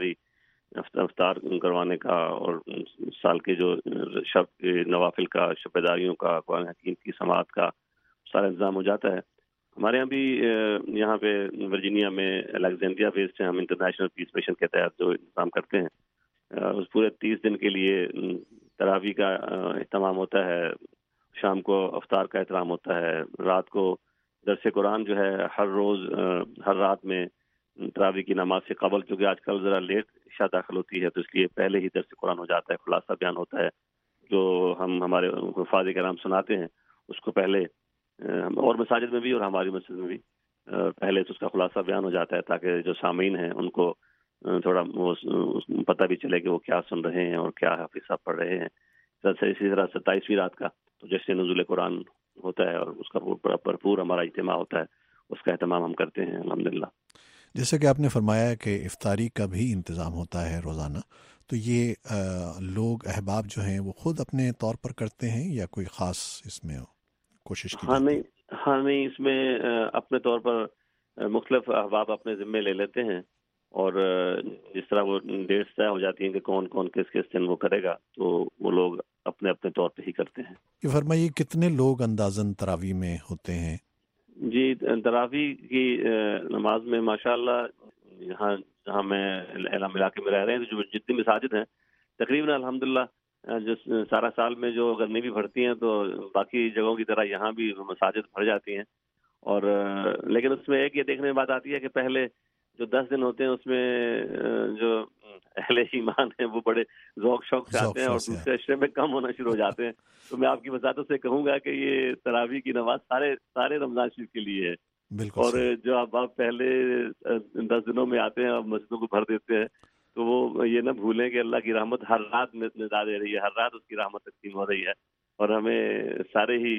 S13: افطار کروانے کا اور سال کے جو شب نوافل کا، شب بیداریوں کا، قرآن حکیم کی سماعت کا سارا انتظام ہو جاتا ہے۔ ہمارے یہاں بھی یہاں پہ ورجینیا میں الیگزینڈریا بیس سے ہم انٹرنیشنل پیس مشن کے تحت جو انتظام کرتے ہیں، اس پورے 30 دن کے لیے تراویح کا اہتمام ہوتا ہے، شام کو افطار کا احترام ہوتا ہے، رات کو درس قرآن جو ہے ہر روز ہر رات میں تراویح کی نماز سے قبل، کیونکہ آج کل ذرا لیٹ عشاء داخل ہوتی ہے تو اس لیے پہلے ہی درس قرآن ہو جاتا ہے، خلاصہ بیان ہوتا ہے جو ہم ہمارے حفاظ کرام سناتے ہیں، اس کو پہلے اور مساجد میں بھی اور ہماری مسجد میں بھی پہلے تو اس کا خلاصہ بیان ہو جاتا ہے تاکہ جو سامعین ہیں ان کو تھوڑا پتہ بھی چلے کہ وہ کیا سن رہے ہیں اور کیا حافظ صاحب پڑھ رہے ہیں۔ اسی طرح 27ویں رات کا تو جیسے نزول قرآن ہوتا ہے اور اس کا بھرپور ہمارا اجتماع ہوتا ہے، اس کا اہتمام ہم کرتے ہیں الحمدللہ۔
S1: جیسے کہ آپ نے فرمایا کہ افطاری کا بھی انتظام ہوتا ہے روزانہ، تو یہ لوگ احباب جو ہیں وہ خود اپنے طور پر کرتے ہیں یا کوئی خاص اس میں کوشش کی؟
S13: ہاں نہیں، اس میں اپنے طور پر مختلف احباب اپنے ذمے لے لیتے ہیں اور جس طرح وہ ڈیٹس طے ہو جاتی ہیں کہ کون کون کس کس دن وہ کرے گا تو وہ لوگ اپنے اپنے طور پہ ہی کرتے ہیں۔
S1: یہ فرمائیے کتنے لوگ اندازاً تراویح میں ہوتے ہیں؟
S13: جی تراویح کی نماز میں ماشاءاللہ یہاں جہاں میں اعلام علاقے میں رہ رہے ہیں جو جتنی مساجد ہیں تقریباً الحمدللہ جو سارا سال میں جو اگر نہیں بھی بھرتی ہیں تو باقی جگہوں کی طرح یہاں بھی مساجد بھر جاتی ہیں، اور لیکن اس میں ایک یہ دیکھنے میں بات آتی ہے کہ پہلے جو 10 دن ہوتے ہیں اس میں جو اہل ایمان ہیں وہ بڑے ذوق شوق سے آتے ہیں اور دوسرے عشرے میں کم ہونا شروع ہو جاتے ہیں۔ تو میں آپ کی وضاحتوں سے کہوں گا کہ یہ تراویح کی نماز سارے رمضان شریف کے لیے ہے، اور جو آپ پہلے 10 دنوں میں آتے ہیں اور مسجدوں کو بھر دیتے ہیں تو وہ یہ نہ بھولیں کہ اللہ کی رحمت ہر رات ندا دے رہی ہے، ہر رات اس کی رحمت تقسیم ہو رہی ہے، اور ہمیں سارے ہی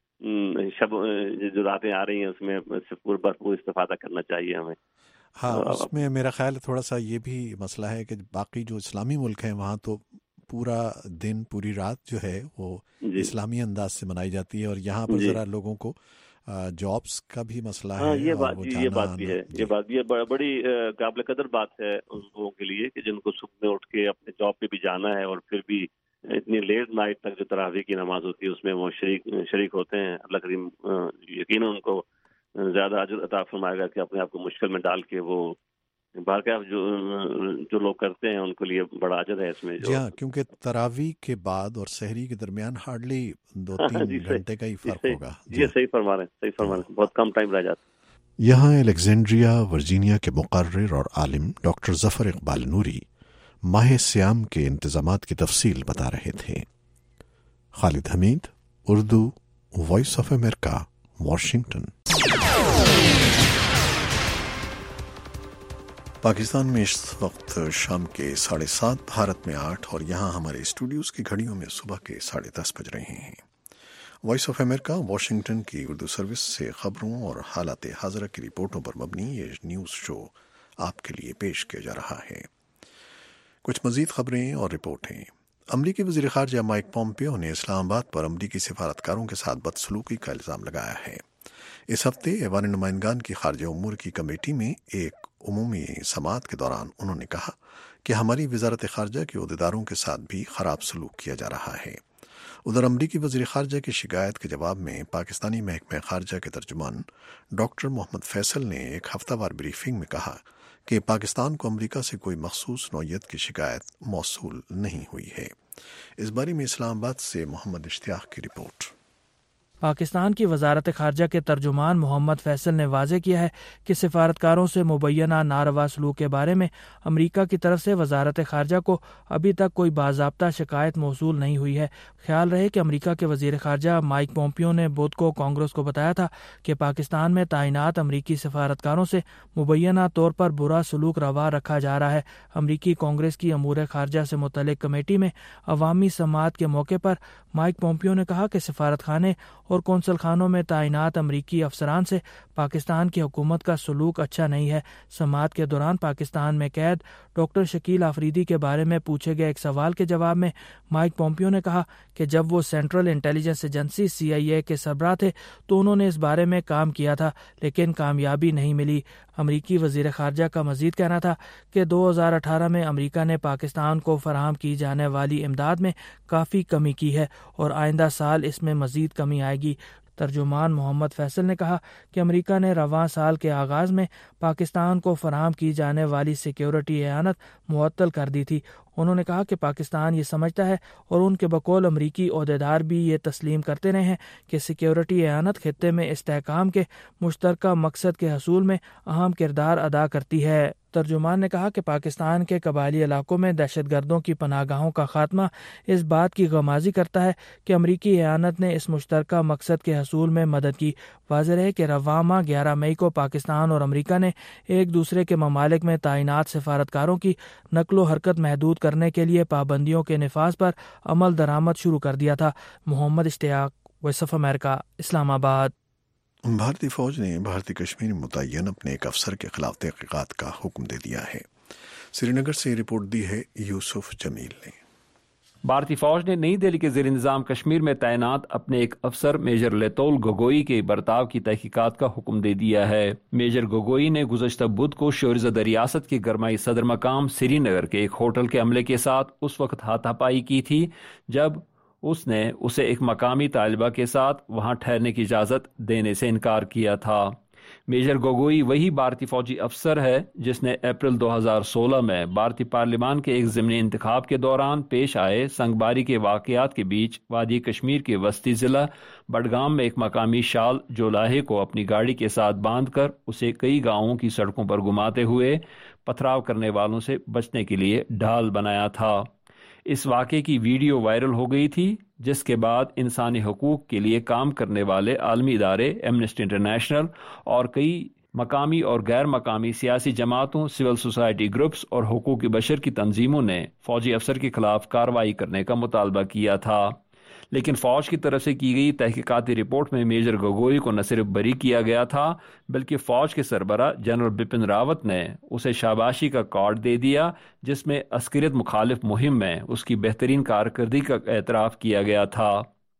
S13: شب جو راتیں آ رہی ہیں اس میں بھرپور استفادہ کرنا چاہیے ہمیں۔
S1: ہاں، اس میں میرا خیال تھوڑا سا یہ بھی مسئلہ ہے کہ باقی جو اسلامی ملک ہیں وہاں تو پورا دن پوری رات جو ہے وہ اسلامی انداز سے منائی جاتی ہے، اور یہاں پر ذرا لوگوں کو جابس کا بھی مسئلہ ہے۔
S13: یہ بات بھی ہے، یہ بات بھی ہے، بڑی قابل قدر بات ہے ان لوگوں کے لیے کہ جن کو صبح میں اٹھ کے اپنے جاب پہ بھی جانا ہے اور پھر بھی اتنی لیٹ نائٹ تک جو تراویح کی نماز ہوتی ہے اس میں وہ شریک ہوتے ہیں۔ اللہ کریم یقیناً ان کو زیادہ اجر عطا فرمائے گا کہ اپنے آپ کو مشکل میں ڈال کے وہ باہر کا جو لوگ کرتے ہیں ان کے لیے بڑا اجر ہے اس میں.
S1: جی ہاں، کیونکہ تراویح کے بعد اور سحری کے درمیان ہارڈلی 2-3 گھنٹے کا ہی فرق ہوگا.
S13: جی صحیح فرما رہے ہیں، بہت کم ٹائم رہ جاتا.
S1: یہاں الیگزینڈریا ورجینیا کے مقرر اور عالم ڈاکٹر ظفر اقبال نوری ماہ سیام کے انتظامات کی تفصیل بتا رہے تھے. Khalid Hameed, Urdu, Voice of America, Washington. Pakistan میں اس وقت شام کے 7:30، بھارت میں 8 اور یہاں ہمارے اسٹوڈیوز کی گھڑیوں میں صبح کے 10:30 بج رہے ہیں. وائس آف امریکہ واشنگٹن کی اردو سروس سے خبروں اور حالات حاضرہ کی رپورٹوں پر مبنی یہ نیوز شو آپ کے لیے پیش کیا جا رہا ہے. کچھ مزید خبریں اور رپورٹیں. امریکی وزیر خارجہ مائک پومپیو نے اسلام آباد پر امریکی سفارتکاروں کے ساتھ بدسلوکی کا الزام لگایا ہے. اس ہفتے ایوان نمائندگان کی خارجہ امور کی کمیٹی میں ایک عمومی سماعت کے دوران انہوں نے کہا کہ ہماری وزارت خارجہ کے عہدیداروں کے ساتھ بھی خراب سلوک کیا جا رہا ہے. ادھر امریکی وزیر خارجہ کی شکایت کے جواب میں پاکستانی محکمہ خارجہ کے ترجمان ڈاکٹر محمد فیصل نے ایک ہفتہ وار بریفنگ میں کہا کہ پاکستان کو امریکہ سے کوئی مخصوص نوعیت کی شکایت موصول نہیں ہوئی ہے. اس بارے میں اسلام آباد سے محمد اشتیاق کی رپورٹ.
S3: پاکستان کی وزارت خارجہ کے ترجمان محمد فیصل نے واضح کیا ہے کہ سفارتکاروں سے مبینہ ناروا سلوک کے بارے میں امریکہ کی طرف سے وزارت خارجہ کو ابھی تک کوئی باضابطہ شکایت موصول نہیں ہوئی ہے. خیال رہے کہ امریکہ کے وزیر خارجہ مائک پومپیو نے بدھ کو کانگریس کو بتایا تھا کہ پاکستان میں تعینات امریکی سفارتکاروں سے مبینہ طور پر برا سلوک روا رکھا جا رہا ہے. امریکی کانگریس کی امور خارجہ سے متعلق کمیٹی میں عوامی سماعت کے موقع پر مائک پومپیو نے کہا کہ سفارت خانے اور کونسل خانوں میں تعینات امریکی افسران سے پاکستان کی حکومت کا سلوک اچھا نہیں ہے. سماعت کے دوران پاکستان میں قید ڈاکٹر شکیل آفریدی کے بارے میں پوچھے گئے ایک سوال کے جواب میں مائک پومپیو نے کہا کہ جب وہ سینٹرل انٹیلیجنس ایجنسی CIA کے سربراہ تھے تو انہوں نے اس بارے میں کام کیا تھا لیکن کامیابی نہیں ملی. امریکی وزیر خارجہ کا مزید کہنا تھا کہ 2018 میں امریکہ نے پاکستان کو فراہم کی جانے والی امداد میں کافی کمی کی ہے اور آئندہ سال اس میں مزید کمی آئے گی. ترجمان محمد فیصل نے کہا کہ امریکہ نے رواں سال کے آغاز میں پاکستان کو فراہم کی جانے والی سیکیورٹی اعانت معطل کر دی تھی. انہوں نے کہا کہ پاکستان یہ سمجھتا ہے اور ان کے بقول امریکی عہدیدار بھی یہ تسلیم کرتے رہے ہیں کہ سیکیورٹی اعانت خطے میں استحکام کے مشترکہ مقصد کے حصول میں اہم کردار ادا کرتی ہے. ترجمان نے کہا کہ پاکستان کے قبائلی علاقوں میں دہشت گردوں کی پناہ گاہوں کا خاتمہ اس بات کی غمازی کرتا ہے کہ امریکی اعانت نے اس مشترکہ مقصد کے حصول میں مدد کی. واضح ہے کہ رواں ماہ 11 مئی کو پاکستان اور امریکہ نے ایک دوسرے کے ممالک میں تعینات سفارتکاروں کی نقل و حرکت محدود کرنے کے لیے پابندیوں کے نفاذ پر عمل درآمد شروع کر دیا تھا. محمد اشتیاق، وائس آف امریکہ، اسلام آباد.
S1: بھارتی فوج نے بھارتی کشمیر متعین اپنے ایک افسر کے خلاف تحقیقات کا حکم دے دیا ہے. سری نگر سے رپورٹ دی ہے یوسف جمیل نے.
S14: بھارتی فوج نے نئی دہلی کے زیر انتظام کشمیر میں تعینات اپنے ایک افسر میجر لیتول گوگوئی کے برتاؤ کی تحقیقات کا حکم دے دیا ہے. میجر گوگوئی نے گزشتہ بدھ کو شور زدہ ریاست کے گرمائی صدر مقام سری نگر کے ایک ہوٹل کے عملے کے ساتھ اس وقت ہاتھا پائی کی تھی جب اس نے اسے ایک مقامی طالبہ کے ساتھ وہاں ٹھہرنے کی اجازت دینے سے انکار کیا تھا. میجر گوگوئی وہی بھارتی فوجی افسر ہے جس نے اپریل 2016 میں بھارتی پارلیمان کے ایک ضمنی انتخاب کے دوران پیش آئے سنگ باری کے واقعات کے بیچ وادی کشمیر کے وسطی ضلع بڈگام میں ایک مقامی شال جولاہے کو اپنی گاڑی کے ساتھ باندھ کر اسے کئی گاؤں کی سڑکوں پر گھماتے ہوئے پتھراؤ کرنے والوں سے بچنے کے لیے ڈھال بنایا تھا. اس واقعے کی ویڈیو وائرل ہو گئی تھی جس کے بعد انسانی حقوق کے لیے کام کرنے والے عالمی ادارے ایمنسٹی انٹرنیشنل اور کئی مقامی اور غیر مقامی سیاسی جماعتوں، سول سوسائٹی گروپس اور حقوق بشر کی تنظیموں نے فوجی افسر کے خلاف کارروائی کرنے کا مطالبہ کیا تھا. لیکن فوج کی طرف سے کی گئی تحقیقاتی رپورٹ میں میجر گوگوئی کو نہ صرف بری کیا گیا تھا بلکہ فوج کے سربراہ جنرل بپن راوت نے اسے شاباشی کا کارڈ دے دیا جس میں عسکریت مخالف مہم میں اس کی بہترین کارکردگی کا اعتراف کیا گیا تھا.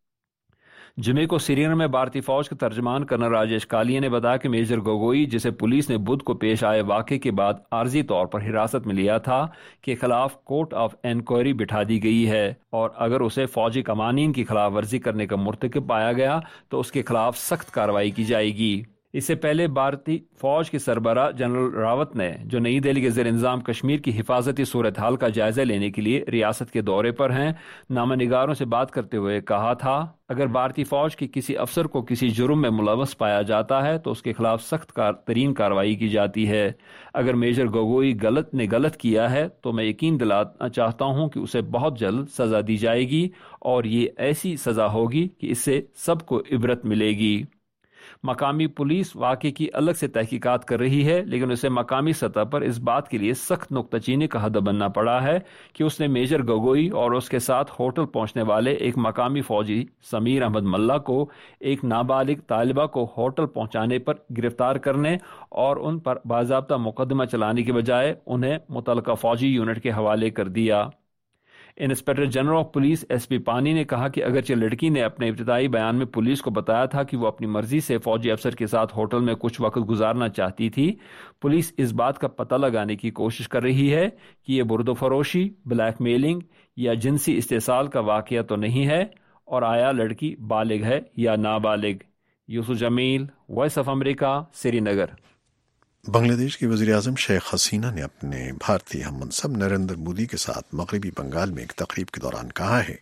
S14: جمعے کو سری نگر میں بھارتی فوج کے ترجمان کرنل راجیش کالیہ نے بتایا کہ میجر گوگوئی جسے پولیس نے بدھ کو پیش آئے واقعے کے بعد عارضی طور پر حراست میں لیا تھا کے خلاف کورٹ آف انکوائری بٹھا دی گئی ہے اور اگر اسے فوجی قوانین کی خلاف ورزی کرنے کا مرتکب پایا گیا تو اس کے خلاف سخت کارروائی کی جائے گی. اس سے پہلے بھارتی فوج کے سربراہ جنرل راوت نے، جو نئی دہلی کے زیر انتظام کشمیر کی حفاظتی صورتحال کا جائزہ لینے کے لیے ریاست کے دورے پر ہیں، نامہ نگاروں سے بات کرتے ہوئے کہا تھا اگر بھارتی فوج کے کسی افسر کو کسی جرم میں ملوث پایا جاتا ہے تو اس کے خلاف سخت ترین کارروائی کی جاتی ہے۔ اگر میجر گوگوئی نے غلط کیا ہے تو میں یقین دلانا چاہتا ہوں کہ اسے بہت جلد سزا دی جائے گی اور یہ ایسی سزا ہوگی کہ اس سے سب کو عبرت ملے گی۔ مقامی پولیس واقعے کی الگ سے تحقیقات کر رہی ہے، لیکن اسے مقامی سطح پر اس بات کے لیے سخت نکتہ چینی کا حد بننا پڑا ہے کہ اس نے میجر گوگوئی اور اس کے ساتھ ہوٹل پہنچنے والے ایک مقامی فوجی سمیر احمد ملا کو ایک نابالغ طالبہ کو ہوٹل پہنچانے پر گرفتار کرنے اور ان پر باضابطہ مقدمہ چلانے کے بجائے انہیں متعلقہ فوجی یونٹ کے حوالے کر دیا۔ Inspector general of police S P Pani نے کہا کہ اگرچہ لڑکی نے اپنے ابتدائی بیان میں پولیس کو بتایا تھا کہ وہ اپنی مرضی سے فوجی افسر کے ساتھ ہوٹل میں کچھ وقت گزارنا چاہتی تھی، پولیس اس بات کا پتہ لگانے کی کوشش کر رہی ہے کہ یہ برد و فروشی، بلیک میلنگ یا جنسی استحصال کا واقعہ تو نہیں ہے اور آیا لڑکی بالغ ہے یا نابالغ۔ Yousuf Jameel, Voice of America, Srinagar.
S1: Bangladesh کی وزیراعظم شیخ حسینہ نے اپنے بھارتی ہم منصب نریندر مودی کے ساتھ مغربی بنگال میں ایک تقریب کے دوران کہا ہے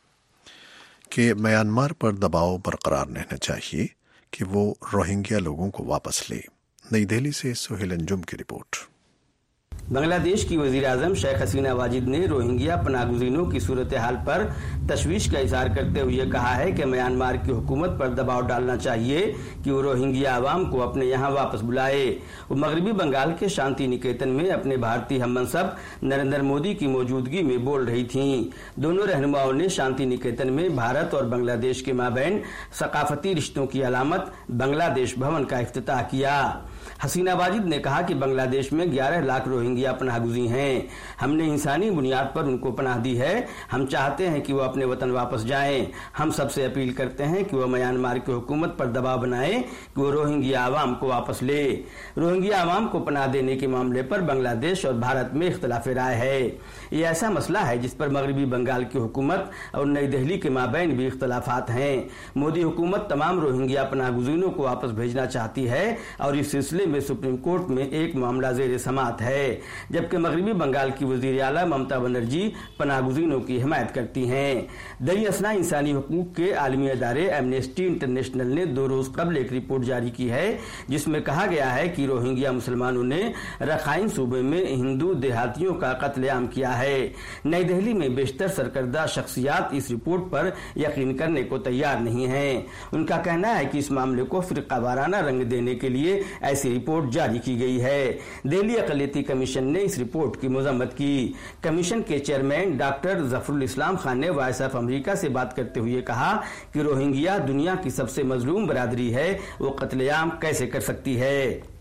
S1: کہ میانمار پر دباؤ برقرار رہنا چاہیے کہ وہ روہنگیا لوگوں کو واپس لے۔ نئی دہلی سے سہیل انجم کی رپورٹ۔
S15: بنگلہ دیش کی وزیراعظم شیخ حسینہ واجد نے روہنگیا پناہ گزینوں کی صورتحال پر تشویش کا اظہار کرتے ہوئے کہا ہے کہ میانمار کی حکومت پر دباؤ ڈالنا چاہیے کہ وہ روہنگیا عوام کو اپنے یہاں واپس بلائے۔ وہ مغربی بنگال کے شانتی نکیتن میں اپنے بھارتی ہم منصب نریندر مودی کی موجودگی میں بول رہی تھیں۔ دونوں رہنماؤں نے شانتی نکیتن میں بھارت اور بنگلہ دیش کے مابین ثقافتی رشتوں کی علامت بنگلہ دیش بھون کا افتتاح کیا۔ حسینہ واجد نے کہا کہ بنگلہ دیش میں 11 لاکھ روہنگیا پناہ گزین ہیں۔ ہم نے انسانی بنیاد پر ان کو پناہ دی ہے۔ ہم چاہتے ہیں کہ وہ اپنے وطن واپس جائیں۔ ہم سب سے اپیل کرتے ہیں کہ وہ میانمار کی حکومت پر دباؤ بنائیں کہ وہ روہنگیا عوام کو واپس لے۔ روہنگیا عوام کو پناہ دینے کے معاملے پر بنگلہ دیش اور بھارت میں اختلاف رائے ہے۔ یہ ایسا مسئلہ ہے جس پر مغربی بنگال کی حکومت اور نئی دہلی کے مابین بھی اختلافات ہیں۔ مودی حکومت تمام روہنگیا پناہ گزینوں کو واپس بھیجنا چاہتی ہے اور اس سلسلے میں سپریم کورٹ میں ایک معاملہ زیر سماعت ہے، جبکہ مغربی بنگال کی وزیر اعلیٰ ممتا بنرجی پناہ گزینوں کی حمایت کرتی ہیں۔ دریں اثنا انسانی حقوق کے عالمی ادارے ایمنسٹی انٹرنیشنل نے 2 روز قبل ایک رپورٹ جاری کی ہے جس میں کہا گیا ہے کہ روہنگیا مسلمانوں نے رخائن صوبے میں ہندو دیہاتیوں کا قتل عام کیا ہے۔ نئی دہلی میں بیشتر سرکردہ شخصیات اس رپورٹ پر یقین کرنے کو تیار نہیں ہیں۔ ان کا کہنا ہے کہ اس معاملے کو فرقہ وارانہ رنگ دینے کے لیے ایسی رپورٹ جاری کی گئی ہے۔ دہلی اقلیتی کمیشن نے اس رپورٹ کی مذمت کی۔ کمیشن کے چیئرمین ڈاکٹر ظفر الاسلام خان نے وائس آف امریکہ سے بات کرتے ہوئے کہا کہ روہنگیا دنیا کی سب سے مظلوم برادری ہے، وہ قتل عام کیسے کر سکتی ہے؟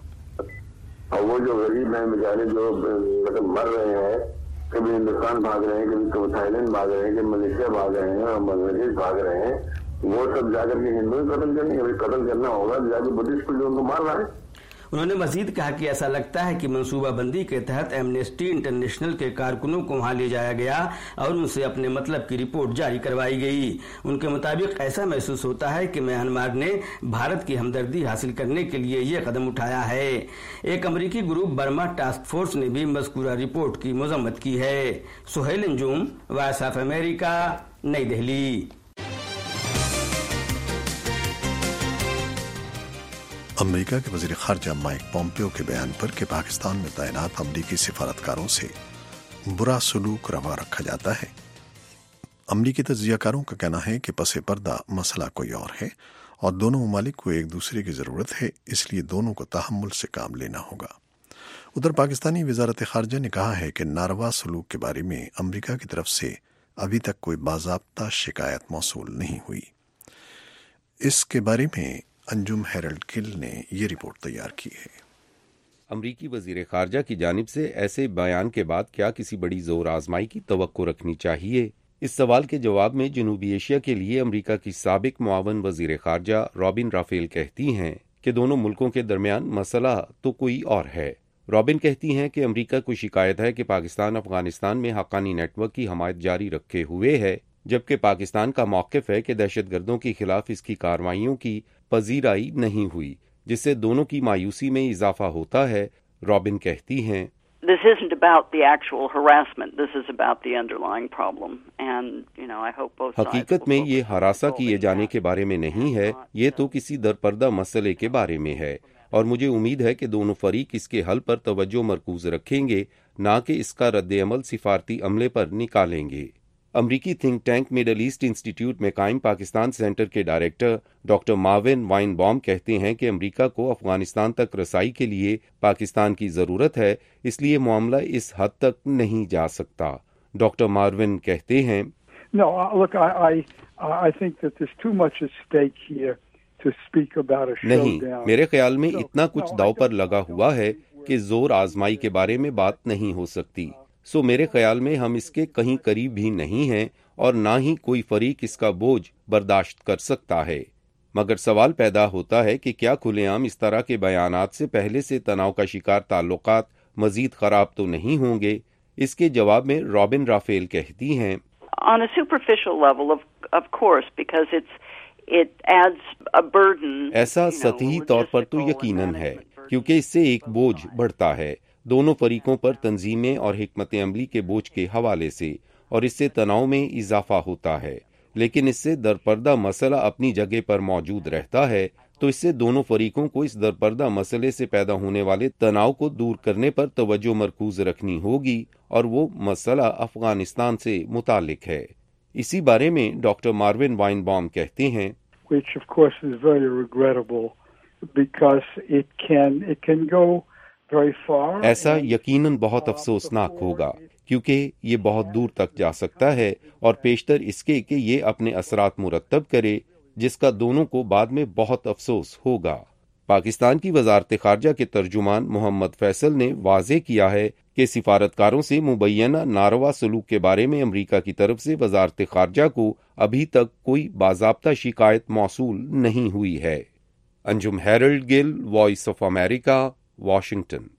S16: اور وہ جو غریب ہیں بیچارے جو مر رہے ہیں، کبھی ہندوستان بھاگ رہے ہیں، کبھی تھائی لینڈ بھاگ رہے ہیں، کبھی ملیشیا بھاگ رہے ہیں اور بنگلہ دیش بھاگ رہے ہیں، وہ سب جا کر کے ہندو قتل کریں گے، قتل کرنا ہوگا جا کے بدھسٹ کو جو ان کو مار رہا ہے۔
S15: انہوں نے مزید کہا کہ ایسا لگتا ہے کہ منصوبہ بندی کے تحت ایمنسٹی انٹرنیشنل کے کارکنوں کو وہاں لے جایا گیا اور ان سے اپنے مطلب کی رپورٹ جاری کروائی گئی۔ ان کے مطابق ایسا محسوس ہوتا ہے کہ میانمار نے بھارت کی ہمدردی حاصل کرنے کے لیے یہ قدم اٹھایا ہے۔ ایک امریکی گروپ برما ٹاسک فورس نے بھی مذکورہ رپورٹ کی مذمت کی ہے۔ Suhail Anjum, Voice of America, Nai Delhi.
S1: امریکہ کے وزیر خارجہ مائک پومپیو کے بیان پر کہ پاکستان میں تعینات امریکی سفارتکاروں سے برا سلوک روا رکھا جاتا ہے، امریکی تجزیہ کاروں کا کہنا ہے کہ پس پردہ مسئلہ کوئی اور ہے اور دونوں ممالک کو ایک دوسرے کی ضرورت ہے، اس لیے دونوں کو تحمل سے کام لینا ہوگا۔ ادھر پاکستانی وزارت خارجہ نے کہا ہے کہ ناروا سلوک کے بارے میں امریکہ کی طرف سے ابھی تک کوئی باضابطہ شکایت موصول نہیں ہوئی۔ اس کے بارے میں انجم ہیرلڈ کل نے یہ رپورٹ تیار کی ہے۔
S17: امریکی وزیر خارجہ کی جانب سے ایسے بیان کے بعد کیا کسی بڑی زور آزمائی کی توقع رکھنی چاہیے؟ اس سوال کے جواب میں جنوبی ایشیا کے لیے امریکہ کی سابق معاون وزیر خارجہ رابن رافیل کہتی ہیں کہ دونوں ملکوں کے درمیان مسئلہ تو کوئی اور ہے۔ رابن کہتی ہیں کہ امریکہ کو شکایت ہے کہ پاکستان افغانستان میں حقانی نیٹ ورک کی حمایت جاری رکھے ہوئے ہے، جبکہ پاکستان کا موقف ہے کہ دہشت گردوں کے خلاف اس کی کارروائیوں کی پذیرائی نہیں ہوئی، जिससे दोनों की मायूसी में इजाफा होता है। रॉबिन कहती हैं,
S18: This isn't about the actual harassment. This is about the underlying problem. And, I hope both sides
S17: हकीकत में ये हरासा किए जाने के बारे में नहीं है, ये तो किसी दरपर्दा मसले के बारे में है, और मुझे उम्मीद है कि दोनों फरीक इसके हल पर तवज्जो मरकूज रखेंगे, ना कि इसका रद्द-ए-अमल सिफारती अमले पर निकालेंगे। अमरीकी think tank Middle East Institute में कायम पाकिस्तान सेंटर के डायरेक्टर डॉक्टर मार्विन वाइनबॉम कहते हैं कि अमरीका को अफगानिस्तान तक रसाई के लिए पाकिस्तान की ज़रूरत है, इसलिए मामला इस हद तक नहीं जा सकता। डॉक्टर मार्विन कहते हैं,
S19: No, look, I think that there's too much at stake here to speak about a showdown.
S17: नहीं, मेरे ख्याल में इतना कुछ दांव पर लगा हुआ है कि जोर आजमाई के बारे में बात नहीं हो सकती। सो मेरे ख्याल में हम इसके कहीं करीब भी नहीं हैं और ना ही कोई फरीक इसका बोझ बर्दाश्त कर सकता है। मगर सवाल पैदा होता है कि क्या खुलेआम इस तरह के बयानात से पहले से तनाव का शिकार ताल्लुकात मजीद खराब तो नहीं होंगे? इसके जवाब में रॉबिन राफेल कहती हैं,
S18: On a superficial level, of course, because it adds a burden.
S17: ऐसा सतही तौर पर तो यकीनन है, क्योंकि इससे एक बोझ बढ़ता है दोनों फरीकों पर तंजीमें और हिकमत अमली के बोझ के हवाले से, और इससे तनाव में इजाफा होता है। लेकिन इससे दरपर्दा मसला अपनी जगह पर मौजूद रहता है, तो इससे दोनों फरीकों को इस दरपर्दा मसले से पैदा होने वाले तनाव को दूर करने पर तवज्जो मरकूज रखनी होगी, और वो मसला अफगानिस्तान से मुतालिक है। इसी बारे में डॉक्टर मार्विन वाइनबॉम कहते हैं,
S19: Which of course is very regrettable because it can go very far.
S17: ऐसा यकीनन बहुत अफसोसनाक होगा, क्योंकि ये बहुत दूर तक जा सकता है, और पेशतर इसके कि ये अपने असरात मुरतब करे, जिसका दोनों को बाद में बहुत अफसोस होगा। पाकिस्तान की वजारत खारजा के तर्जुमान मोहम्मद फैसल ने वाज़ेह किया है कि सिफारतकारों से मुबैना नारवा सलूक के बारे में अमरीका की तरफ से वजारत खारजा को अभी तक कोई बाज़ाब्ता शिकायत मौसूल नहीं हुई है। Anjum Herald Gill, Voice of America, Washington.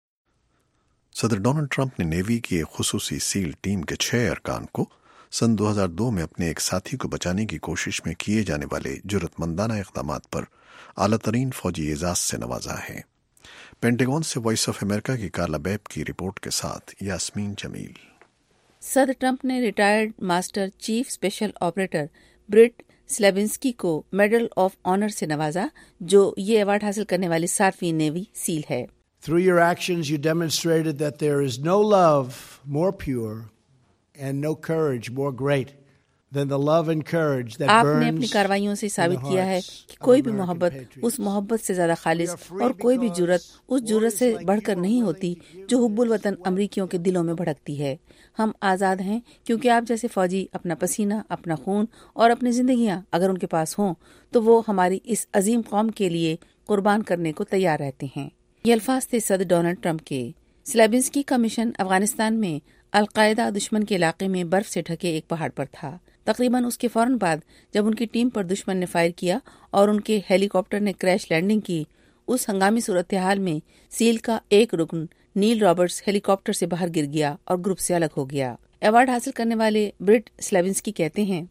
S1: सदर डोनाल्ड ट्रंप ने नेवी की एक खुसूसी सील टीम के 6 अरकान को सन 2002 में अपने एक साथी को बचाने की कोशिश में किए जाने वाले जुर्रतमंदाना इक़दामात पर आला तरीन फौजी एजाज से नवाजा है। पेंटागन से वॉइस ऑफ अमेरिका की कार्ला बैब की रिपोर्ट के साथ यास्मीन जमील।
S5: सदर ट्रंप ने retired master chief special operator Britt Slabinski को मेडल ऑफ ऑनर से नवाजा, जो ये अवार्ड हासिल करने वाली 7वीं नेवी सील है।
S10: Through your actions, you demonstrated that there is no love more pure and no courage more great than the love and courage that burns.
S5: आपने अपनी कार्रवाइयों से साबित किया है कि कोई भी मोहब्बत उस मोहब्बत से ज्यादा खालिस और कोई भी जुर्रत उस जुर्रत से बढ़कर नहीं होती जो हुब्बुल वतन अमरीकियों के दिलों में भड़कती है। हम आज़ाद हैं क्योंकि आप जैसे फौजी अपना पसीना, अपना खून और अपनी जिंदगियां अगर उनके पास हों तो वो हमारी इस अजीम कौम के लिए कुर्बान करने को तैयार रहते हैं। ये अल्फाज थे सदर डोनाल्ड ट्रंप के। स्लेबिंस्की का मिशन अफगानिस्तान में अलकायदा दुश्मन के इलाके में बर्फ से ढके एक पहाड़ पर था। तकरीबन उसके फौरन बाद जब उनकी टीम पर दुश्मन ने फायर किया और उनके हेलीकॉप्टर ने क्रैश लैंडिंग की, उस हंगामी सूरत हाल में सील का एक रुकन नील रॉबर्ट्स हेलीकॉप्टर से बाहर गिर गया और ग्रुप से अलग हो गया। अवार्ड हासिल करने वाले ब्रिट स्लेबिंस्की कहते हैं,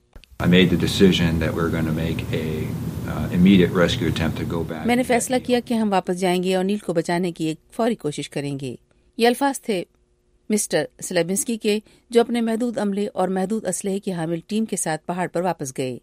S5: मैंने फैसला किया कि हम वापस जाएंगे और नील को बचाने की एक फौरी कोशिश करेंगे। ये अल्फाज थे मिस्टर स्लेबिंस्की के, जो अपने महदूद अमले और महदूद असलहे की हामिल टीम के साथ पहाड़ पर वापस गए।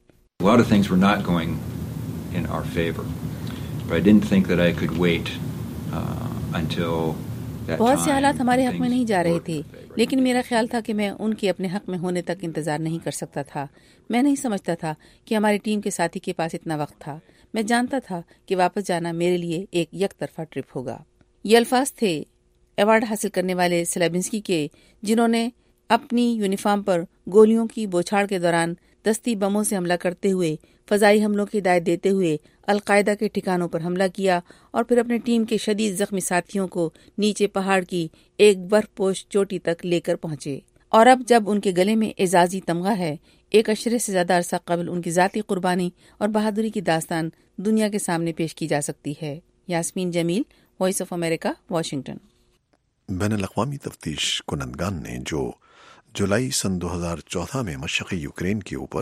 S5: बहुत से हालात हमारे हक में नहीं जा रहे थे, लेकिन मेरा ख्याल था कि मैं उनके अपने हक में होने तक इंतजार नहीं कर सकता था। मैं नहीं समझता था कि हमारी टीम के साथी के पास इतना वक्त था। मैं जानता था कि वापस जाना मेरे लिए एक यकतरफा ट्रिप होगा। ये अल्फाज थे अवार्ड हासिल करने वाले स्लेबिंस्की के, जिन्होंने अपनी यूनिफॉर्म पर गोलियों की बौछार के दौरान दस्ती बमों से हमला करते हुए, फजाई हमलों की हिदायत देते हुए अलकायदा के ठिकानों पर हमला किया और फिर अपनी टीम के शदीद जख्मी साथियों को नीचे पहाड़ की एक बर्फपोश चोटी तक लेकर पहुंचे। और अब जब उनके गले में एजाजी तमगा है, एक अशरे से ज्यादा अरसा कबल उनकी जाती कुर्बानी और बहादुरी की दास्तान दुनिया के सामने पेश की जा सकती है। Yasmeen Jamil, Voice of America, Washington.
S1: बैनुल-अक़वामी तफ्तीश कुनंदगान ने जो जुलाई सन 2014 में मशरक़ी यूक्रेन के ऊपर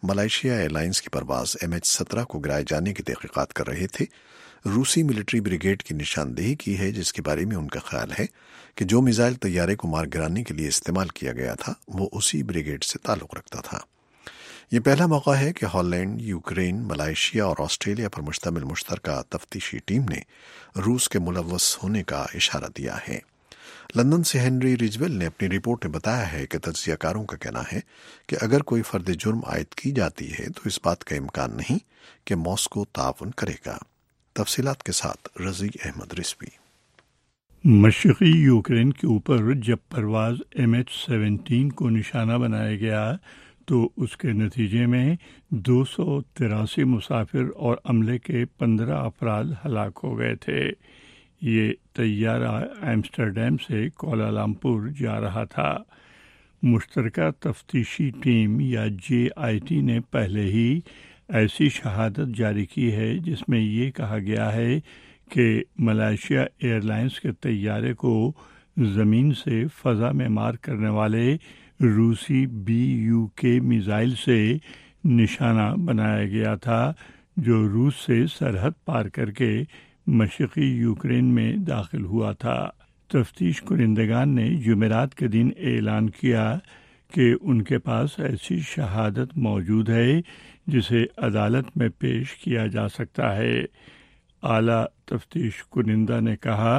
S1: मलाइशिया एयरलाइंस की परवाज MH17 को गिराए जाने की तहकीकात कर रहे थे। रूसी मिलिट्री ब्रिगेड की निशानदेही की है, जिसके बारे में उनका ख्याल है कि जो मिसाइल तैयारे को मार गिराने के लिए इस्तेमाल किया गया था वो उसी ब्रिगेड से ताल्लुक़ रखता था। ये पहला मौका है कि हॉलैंड, यूक्रेन, मलाइशिया और ऑस्ट्रेलिया पर मुश्तमिल मुश्तरका तफ्तीशी टीम ने रूस के मुलव्वस होने का इशारा दिया है। लंदन से हेनरी रिजवेल ने अपनी रिपोर्ट में बताया है कि तज्जियाकारों का कहना है कि अगर कोई फर्द जुर्म आयद की जाती है तो इस बात का इम्कान नहीं कि मॉस्को ताउन करेगा। तफसीलात के साथ रजी अहमद रिजवी।
S20: मशरक़ी यूक्रेन के ऊपर जब परवाज MH17 को निशाना बनाया गया तो उसके नतीजे में 283 मुसाफिर और अमले के 15 अफराद हलाक हो गए थे। ये तैयारा एम्स्टर्डम से कोलालमपुर जा रहा था। मुश्तरका तफ्तीशी टीम या JIT ने पहले ही ऐसी शहादत जारी की है जिसमें ये कहा गया है कि मलेशिया एयरलाइंस के तैयारे को ज़मीन से फ़ज़ा में मार करने वाले रूसी BUK मिसाइल से निशाना बनाया गया था, जो रूस से सरहद पार करके मशरक़ी यूक्रेन में दाखिल हुआ था। तफ्तीश कुरिंदगान ने जुमेरात के दिन ऐलान किया कि उनके पास ऐसी शहादत मौजूद है जिसे अदालत में पेश किया जा सकता है। आला तफ्तीश कुरिंदा ने कहा,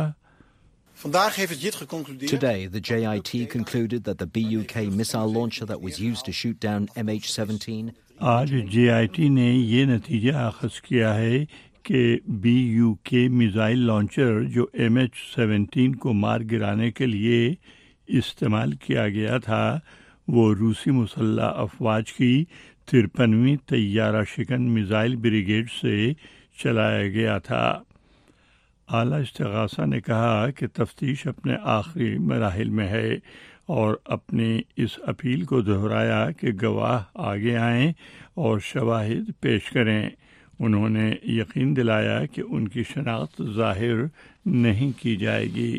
S21: Today, the JIT concluded that the BUK missile launcher that was used to shoot down MH17.
S20: आज JIT ने ये नतीजा अखज़ किया है कि BUK मिसाइल लॉन्चर जो MH17 को मार गिराने के लिए इस्तेमाल किया गया था वो रूसी मुसल्लह अफवाज की 53वीं तैयारा शिकन मिसाइल ब्रिगेड से चलाया गया था। आला इस्तिगासा ने कहा कि तफ्तीश अपने आखिरी मराहिल में है और अपनी इस अपील को दोहराया कि गवाह आगे आएं और शवाहिद पेश करें। उन्होंने यकीन दिलाया कि उनकी शनाख्त ज़ाहिर नहीं की जाएगी।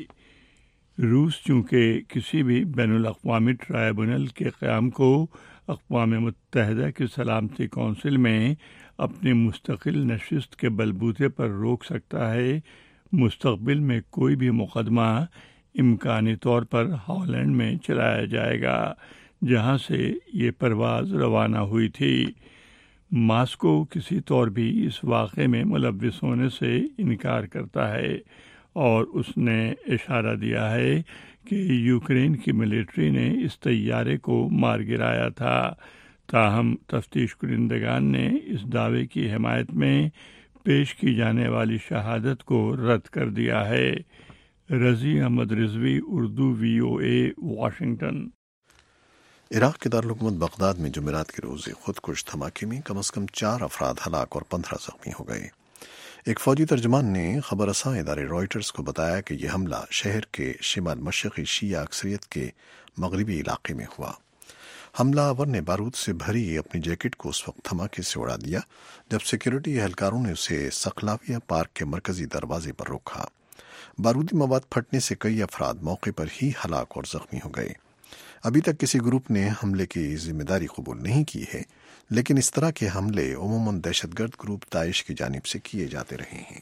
S20: रूस चूँकि किसी भी बैनुल अक़वामी ट्राइब्यूनल के क़याम को अक़वाम मुत्तहिदा की सलामती कौंसिल में अपनी मुस्तकिल नशिस्त के बलबूते पर रोक सकता है, मुस्तक़बिल में कोई भी मुक़दमा इम्कानी तौर पर हॉलैंड में चलाया जाएगा, जहां से ये परवाज़ रवाना हुई थी। मास्को किसी तौर भी इस वाक़े में मुलव्विस होने से इनकार करता है और उसने इशारा दिया है कि यूक्रेन की मिलिट्री ने इस तैयारे को मार गिराया था। ताहम तफ्तीश कुरिंदगान ने इस दावे की हिमायत में पेश की जाने वाली शहादत को रद्द कर दिया है। Razi Ahmad Rizvi, Urdu VOA, Washington.
S1: Iraq के दारुल-हुकूमत बगदाद में जुमेरात के रोज़ खुदकुश धमाके में कम से कम 4 अफराद हलाक और 15 ज़ख्मी हो गए। एक फौजी तर्जमान ने खबर रसां इदारे रॉयटर्स को बताया कि यह हमला शहर के शिमाल मशरक़ी शिया अक्सरियत के मगरबी इलाके में हुआ। हमलावर ने बारूद से भरी अपनी जैकेट को उस वक्त धमाके से उड़ा दिया जब सिक्योरिटी एहलकारों ने उसे सखलाविया पार्क के मरकजी दरवाजे पर रोका। बारूदी मवाद फटने से कई अफराद मौके पर ही हलाक और जख्मी हो गए। अभी तक किसी ग्रुप ने हमले की जिम्मेदारी कबूल नहीं की है, लेकिन इस तरह के हमले उमूमन दहशतगर्द ग्रुप दाइश की जानिब से किए जाते रहे हैं।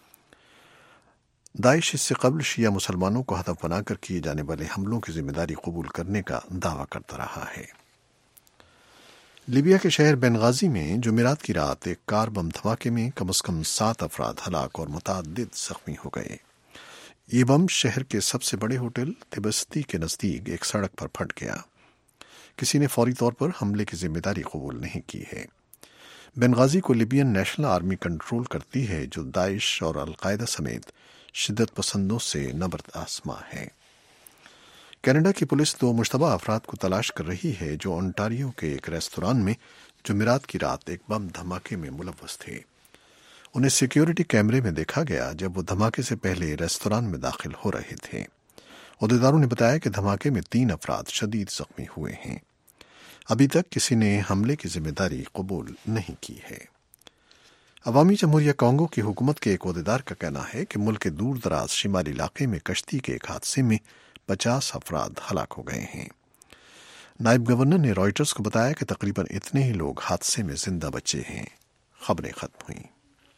S1: दाइश इससे कबल शिया मुसलमानों को हदफ बनाकर किए जाने वाले हमलों की जिम्मेदारी कबूल करने का दावा करता रहा है। लीबिया के शहर बेनगाजी में जुमेरात की रात एक कार बम धमाके में कम से कम 7 अफराद हलाक और मुतअद्दिद जख्मी हो गए। ये बम शहर के सबसे बड़े होटल तिबस्ती के नज़दीक एक सड़क पर फट गया। किसी ने फौरी तौर पर हमले की जिम्मेदारी कबूल नहीं की है। बेनगाजी को लिबियन नेशनल आर्मी कंट्रोल करती है, जो दाइश और अलकायदा समेत शिद्दत पसंदों से नबर्द आसमां है। कनाडा की पुलिस 2 मुश्तबा अफराद को तलाश कर रही है जो ओंटारियो के एक रेस्तरान में जुमेरात की रात एक बम धमाके में मुलव्वस थे। उन्हें सिक्योरिटी कैमरे में देखा गया जब वो धमाके से पहले रेस्तरान में दाखिल हो रहे थे। अहदेदारों ने बताया कि धमाके में 3 अफराद शदीद जख्मी हुए हैं। अभी तक किसी ने हमले की जिम्मेदारी कबूल नहीं की है। अवामी जमहूरिया कांगो की हुकूमत के एक अहदेदार का कहना है कि मुल्क के दूर दराज शिमाली इलाके में कश्ती के एक हादसे में 50 अफराद हलाक हो गए हैं। नायब गवर्नर ने रॉयटर्स को बताया कि तकरीबन इतने ही लोग हादसे में जिंदा बचे हैं। खबरें खत्म हुई।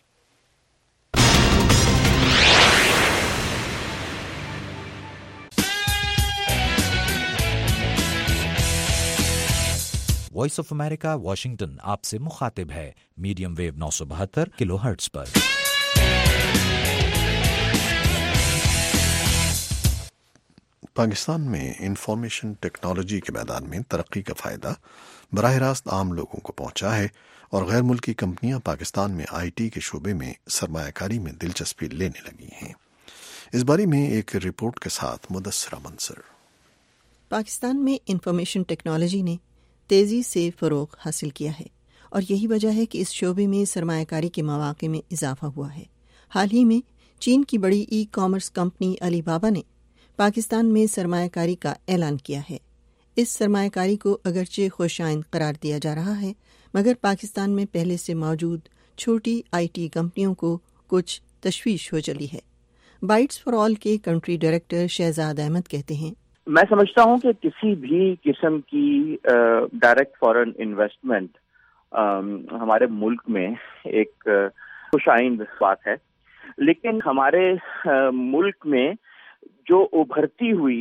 S2: वॉइस ऑफ अमेरिका वाशिंगटन आपसे मुखातिब है मीडियम वेव 972 किलोहर्ट्ज पर।
S1: पाकिस्तान में इंफॉर्मेशन टेक्नोलॉजी के मैदान में तरक्की का फ़ायदा बराह रास्त आम लोगों को पहुंचा है और गैर मुल्की कंपनियां पाकिस्तान में आईटी के शोबे में सरमायाकारी में दिलचस्पी लेने लगी हैं। इस बारे में एक रिपोर्ट के साथ मुदस्सरा मंसर।
S9: पाकिस्तान में इंफॉर्मेशन टेक्नोलॉजी ने तेज़ी से फ़रोग़ हासिल किया है और यही वजह है कि इस शोबे में सरमायाकारी के मौक़े में इजाफा हुआ है। हाल ही में चीन की बड़ी ई कॉमर्स कंपनी अलीबाबा ने पाकिस्तान में सरमायाकारी का ऐलान किया है। इस सरमायाकारी को अगरचे खुशाइंद करार दिया जा रहा है, मगर पाकिस्तान में पहले से मौजूद छोटी आईटी कंपनियों को कुछ तशवीश हो चली है। बाइट्स फॉर ऑल के कंट्री डायरेक्टर शहजाद अहमद कहते हैं,
S22: मैं समझता हूं कि किसी भी किस्म की डायरेक्ट फॉरेन इन्वेस्टमेंट हमारे मुल्क में एक खुशाइंद बात है, लेकिन हमारे मुल्क में जो उभरती हुई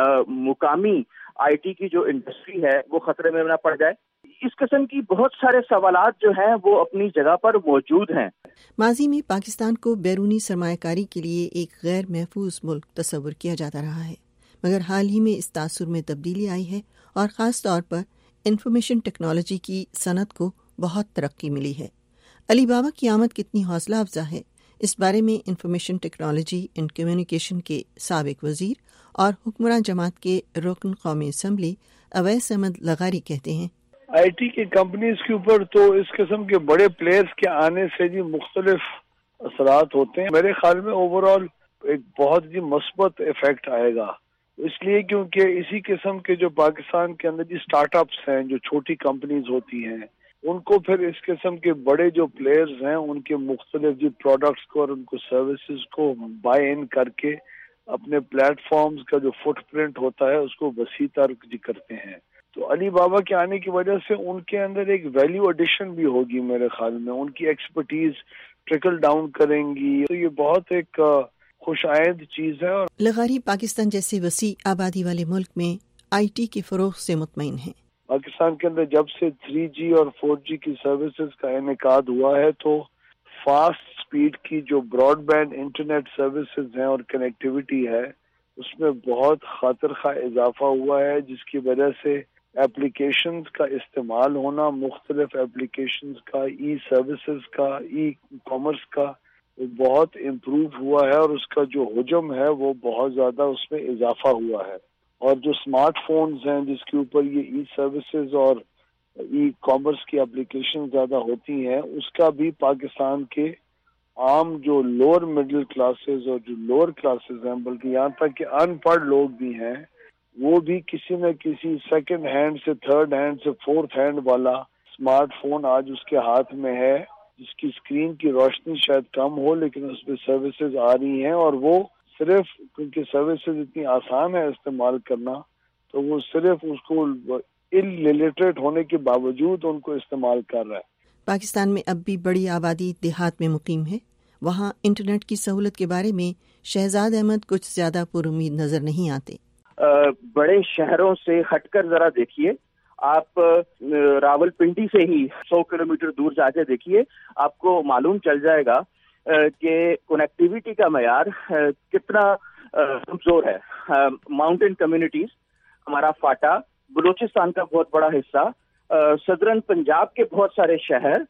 S22: मुकामी आईटी की जो इंडस्ट्री है वो खतरे में न पड़ जाए। इस किस्म की बहुत सारे सवालात जो हैं वो अपनी जगह पर मौजूद हैं।
S9: माजी में पाकिस्तान को बैरूनी सरमायाकारी के लिए एक गैर महफूज मुल्क तस्वुर किया जाता रहा है, मगर हाल ही में इस तासुर में तब्दीली आई है और ख़ास तौर पर इंफॉर्मेशन टेक्नोलॉजी की सनत को बहुत तरक्की मिली है। अलीबाबा की आमद कितनी हौसला अफजा है, इस बारे में इंफॉर्मेशन टेक्नोलॉजी एंड कम्युनिकेशन के साबिक वजीर और हुक्मरान जमात के रुकन कौमी असम्बली अवैस अहमद लगारी कहते हैं,
S23: आईटी की कंपनीज के ऊपर तो इस किस्म के बड़े प्लेयर्स के आने से जी मुख्तलिफ असरात होते हैं। मेरे ख्याल में ओवरऑल एक बहुत ही मस्बत इफेक्ट आएगा, इसलिए क्योंकि इसी किस्म के जो पाकिस्तान के अंदर जी स्टार्टअप्स हैं, जो छोटी कंपनीज होती हैं, उनको फिर इस किस्म के बड़े जो प्लेयर्स हैं उनके मुख्तलिफ जो प्रोडक्ट्स को और उनको सर्विसेज को बाय इन करके अपने प्लेटफॉर्म्स का जो फुटप्रिंट होता है उसको वसी तर करते हैं। तो अली बाबा के आने की वजह से उनके अंदर एक वैल्यू एडिशन भी होगी। मेरे ख्याल में उनकी एक्सपर्टीज ट्रिकल डाउन करेंगी, तो ये बहुत एक खुशायद चीज है। और
S9: लगारी पाकिस्तान जैसे वसी आबादी वाले मुल्क में आईटी के फरोग से मुतमईन हैं।
S23: पाकिस्तान के अंदर जब से 3G और 4G की सर्विसेज का इनेकाद हुआ है तो फास्ट स्पीड की जो ब्रॉडबैंड इंटरनेट सर्विसेज हैं और कनेक्टिविटी है उसमें बहुत खातिर खा इजाफा हुआ है, जिसकी वजह से एप्लीकेशंस का इस्तेमाल होना, मुख्तलिफ एप्लीकेशंस का, ई सर्विसेज का, ई कॉमर्स का बहुत इम्प्रूव हुआ है और उसका जो हुजम है वो बहुत ज़्यादा उसमें इजाफा हुआ है। और जो स्मार्टफोन्स हैं जिसके ऊपर ये ई सर्विसेज और ई कॉमर्स की एप्लीकेशन ज़्यादा होती हैं, उसका भी पाकिस्तान के आम जो लोअर मिडिल क्लासेस और जो लोअर क्लासेस हैं, बल्कि यहाँ तक कि अनपढ़ लोग भी हैं, वो भी किसी न किसी सेकंड हैंड से थर्ड हैंड से फोर्थ हैंड वाला स्मार्टफोन आज उसके हाथ में है, जिसकी स्क्रीन की रोशनी शायद कम हो लेकिन उस पर सर्विसेज आ रही हैं और वो सिर्फ क्योंकि सर्विसेज इतनी आसान है इस्तेमाल करना, तो वो सिर्फ उसको इलिटरेट होने के बावजूद उनको इस्तेमाल कर रहा है।
S9: पाकिस्तान में अब भी बड़ी आबादी देहात में मुकीम है। वहाँ इंटरनेट की सहूलत के बारे में शहजाद अहमद कुछ ज्यादा पुरुमीद नजर नहीं आते।
S22: बड़े शहरों से हटकर जरा देखिए, आप रावलपिंडी से ही 100 किलोमीटर दूर जाके देखिए, आपको मालूम चल जाएगा कि कनेक्टिविटी का मयार कितना कमजोर है। माउंटेन कम्युनिटीज, हमारा फाटा, बलूचिस्तान का बहुत बड़ा हिस्सा, सदरन पंजाब के बहुत सारे शहर,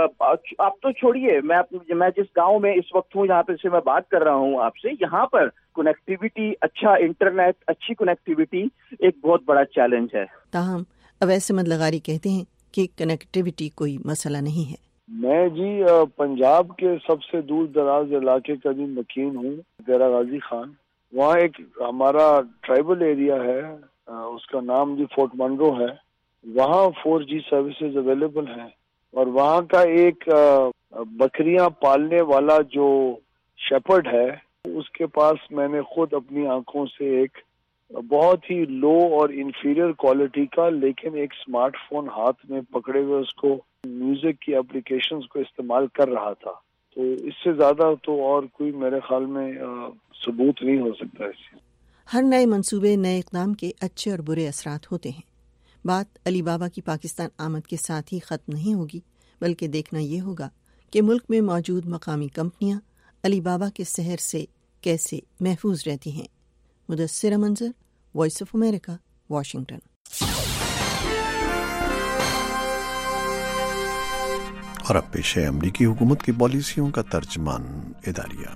S22: आप तो छोड़िए, मैं जिस गांव में इस वक्त हूँ, यहाँ पे से मैं बात कर रहा हूँ आपसे, यहाँ पर कनेक्टिविटी, अच्छा इंटरनेट, अच्छी कनेक्टिविटी एक बहुत बड़ा चैलेंज है।
S9: ताहम अवैस अहमद लगारी कहते हैं कि कनेक्टिविटी कोई मसला नहीं है।
S23: मैं जी पंजाब के सबसे दूर दराज इलाके का भी मकीन हूँ, डेरा गाजी खान। वहाँ एक हमारा ट्राइबल एरिया है, उसका नाम जी फोर्ट मनरो है। वहाँ 4G सर्विसेज अवेलेबल हैं और वहाँ का एक बकरियां पालने वाला जो शेपर्ड है, उसके पास मैंने खुद अपनी आंखों से एक بہت ہی لو اور انفیریئر کوالٹی کا، لیکن ایک اسمارٹ فون ہاتھ میں پکڑے ہوئے اس کو میوزک کی اپلیکیشنز کو استعمال کر رہا تھا. تو اس سے زیادہ تو اور کوئی میرے خیال میں ثبوت نہیں ہو سکتا اس سے.
S9: ہر نئے منصوبے نئے اقدام کے اچھے اور برے اثرات ہوتے ہیں. بات علی بابا کی پاکستان آمد کے ساتھ ہی ختم نہیں ہوگی، بلکہ دیکھنا یہ ہوگا کہ ملک میں موجود مقامی کمپنیاں علی بابا کے سحر سے کیسے محفوظ رہتی ہیں. مدثر منظر، وائس آف امریکہ، واشنگٹن.
S1: اور اب پیش ہے امریکی حکومت کی پالیسیوں کا ترجمان اداریہ.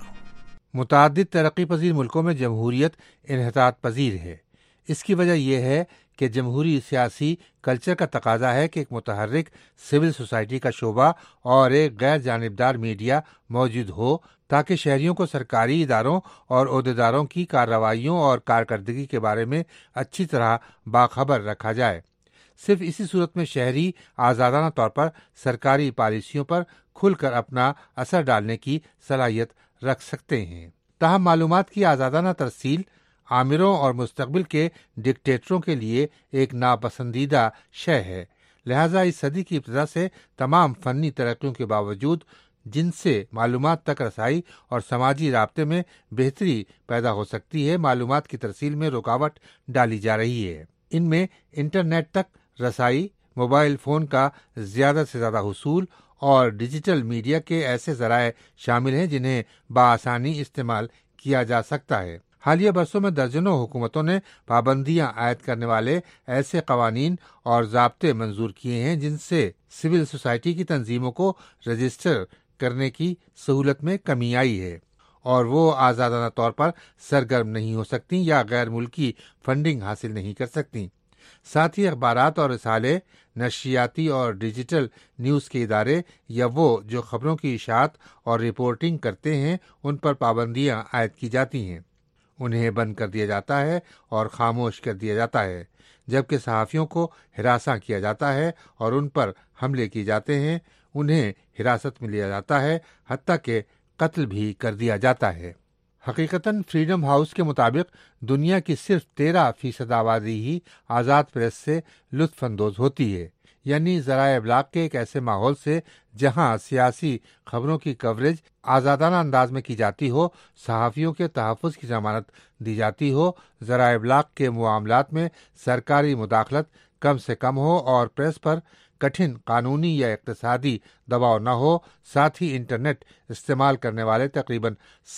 S4: متعدد ترقی پذیر ملکوں میں جمہوریت انحطاط پذیر ہے. اس کی وجہ یہ ہے کہ جمہوری سیاسی کلچر کا تقاضا ہے کہ ایک متحرک سول سوسائٹی کا شعبہ اور ایک غیر جانبدار میڈیا موجود ہو تاکہ شہریوں کو سرکاری اداروں اور عہدیداروں کی کارروائیوں اور کارکردگی کے بارے میں اچھی طرح باخبر رکھا جائے. صرف اسی صورت میں شہری آزادانہ طور پر سرکاری پالیسیوں پر کھل کر اپنا اثر ڈالنے کی صلاحیت رکھ سکتے ہیں. تاہم معلومات کی آزادانہ ترسیل آمروں اور مستقبل کے ڈکٹیٹروں کے لیے ایک ناپسندیدہ شے ہے. لہذا اس صدی کی ابتدا سے تمام فنی ترقیوں کے باوجود جن سے معلومات تک رسائی اور سماجی رابطے میں بہتری پیدا ہو سکتی ہے، معلومات کی ترسیل میں رکاوٹ ڈالی جا رہی ہے. ان میں انٹرنیٹ تک رسائی، موبائل فون کا زیادہ سے زیادہ حصول اور ڈیجیٹل میڈیا کے ایسے ذرائع شامل ہیں جنہیں بآسانی استعمال کیا جا سکتا ہے. حالیہ برسوں میں درجنوں حکومتوں نے پابندیاں عائد کرنے والے ایسے قوانین اور ضابطے منظور کیے ہیں جن سے سول سوسائٹی کی تنظیموں کو رجسٹر کرنے کی سہولت میں کمی آئی ہے اور وہ آزادانہ طور پر سرگرم نہیں ہو سکتی یا غیر ملکی فنڈنگ حاصل نہیں کر سکتی. ساتھ ہی اخبارات اور رسالے، نشریاتی اور ڈیجیٹل نیوز کے ادارے یا وہ جو خبروں کی اشاعت اور رپورٹنگ کرتے ہیں ان پر پابندیاں عائد کی جاتی ہیں. انہیں بند کر دیا جاتا ہے اور خاموش کر دیا جاتا ہے، جبکہ صحافیوں کو ہراساں کیا جاتا ہے اور ان پر حملے کیے جاتے ہیں. انہیں حراست میں لیا جاتا ہے، حتیٰ کہ قتل بھی کر دیا جاتا ہے. حقیقتاً فریڈم ہاؤس کے مطابق دنیا کی صرف 13% آبادی ہی آزاد پریس سے لطف اندوز ہوتی ہے، یعنی ذرائع ابلاغ کے ایک ایسے ماحول سے جہاں سیاسی خبروں کی کوریج آزادانہ انداز میں کی جاتی ہو، صحافیوں کے تحفظ کی ضمانت دی جاتی ہو، ذرائع ابلاغ کے معاملات میں سرکاری مداخلت کم سے کم ہو اور پریس پر کٹھن قانونی یا اقتصادی دباؤ نہ ہو. ساتھ ہی انٹرنیٹ استعمال کرنے والے تقریباً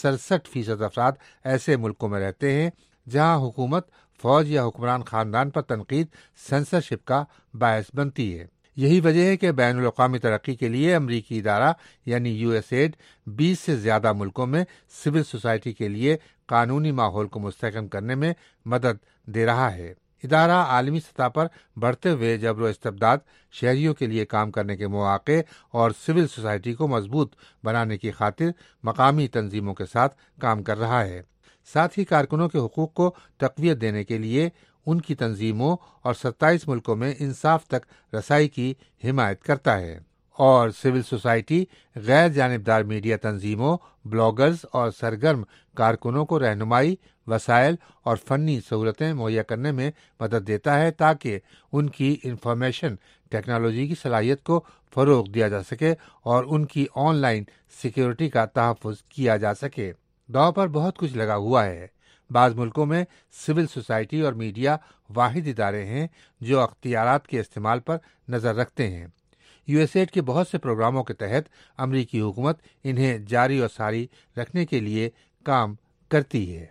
S4: 67% افراد ایسے ملکوں میں رہتے ہیں جہاں حکومت، فوج یا حکمران خاندان پر تنقید سینسرشپ کا باعث بنتی ہے. یہی وجہ ہے کہ بین الاقوامی ترقی کے لیے امریکی ادارہ یعنی USAID 20 سے زیادہ ملکوں میں سول سوسائٹی کے لیے قانونی ماحول کو مستحکم کرنے میں مدد دے رہا ہے. ادارہ عالمی سطح پر بڑھتے ہوئے جبر و استبداد، شہریوں کے لیے کام کرنے کے مواقع اور سول سوسائٹی کو مضبوط بنانے کی خاطر مقامی تنظیموں کے ساتھ کام کر رہا ہے. ساتھ ہی کارکنوں کے حقوق کو تقویت دینے کے لیے ان کی تنظیموں اور 27 ملکوں میں انصاف تک رسائی کی حمایت کرتا ہے. اور سول سوسائٹی غیر جانبدار میڈیا تنظیموں، بلاگرز اور سرگرم کارکنوں کو رہنمائی، وسائل اور فنی سہولتیں مہیا کرنے میں مدد دیتا ہے تاکہ ان کی انفارمیشن ٹیکنالوجی کی صلاحیت کو فروغ دیا جا سکے اور ان کی آن لائن سیکیورٹی کا تحفظ کیا جا سکے. داؤ پر بہت کچھ لگا ہوا ہے. بعض ملکوں میں سول سوسائٹی اور میڈیا واحد ادارے ہیں جو اختیارات کے استعمال پر نظر رکھتے ہیں. USAID کے بہت سے پروگراموں کے تحت امریکی حکومت انہیں جاری و ساری رکھنے کے لیے کام کرتی ہے.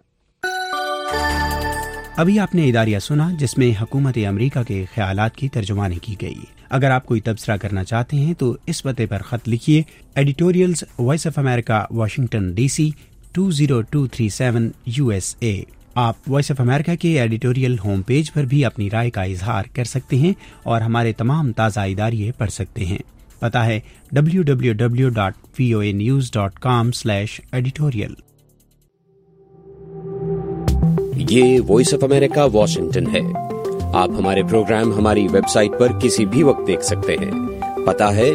S6: ابھی آپ نے اداریہ سنا جس میں حکومت امریکہ کے خیالات کی ترجمانی کی گئی. اگر آپ کوئی تبصرہ کرنا چاہتے ہیں تو اس پتے پر خط لکھیے: editorials voice of America, Washington DC 20237 USA. آپ وائس آف امریکہ کے ایڈیٹوریل ہوم پیج پر بھی اپنی رائے کا اظہار کر سکتے ہیں اور ہمارے تمام تازہ اداریے پڑھ سکتے ہیں. پتہ ہے www.voanews.com/editorial.
S7: یہ وائس آف امریکہ واشنگٹن ہے. آپ ہمارے پروگرام ہماری ویب سائٹ پر کسی بھی وقت دیکھ سکتے ہیں. پتہ ہے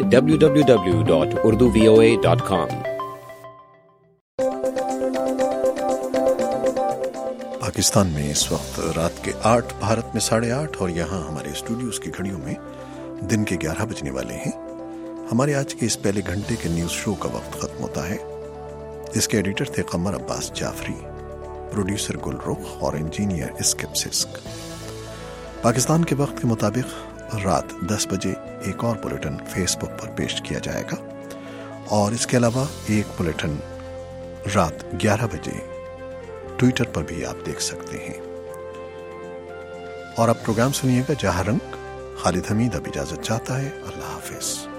S7: www.urduvoa.com.
S1: पाकिस्तान में इस वक्त रात के 8, भारत में 8:30 और यहाँ हमारे स्टूडियोज की घड़ियों में दिन के 11 बजने वाले हैं। हमारे आज के इस पहले घंटे के न्यूज़ शो का वक्त खत्म होता है। इसके एडिटर थे कमर अब्बास जाफरी, प्रोड्यूसर गुलरुख और इंजीनियर इस्किप सिस्क। पाकिस्तान के वक्त के मुताबिक रात 10 बजे एक और बुलेटिन फेसबुक पर पेश किया जाएगा और इसके अलावा एक बुलेटिन रात 11 बजे ट्विटर पर भी आप देख सकते हैं। और अब प्रोग्राम सुनिएगा जहाँ रंग। खालिद हमीद अब इजाजत चाहता है। अल्लाह हाफिज।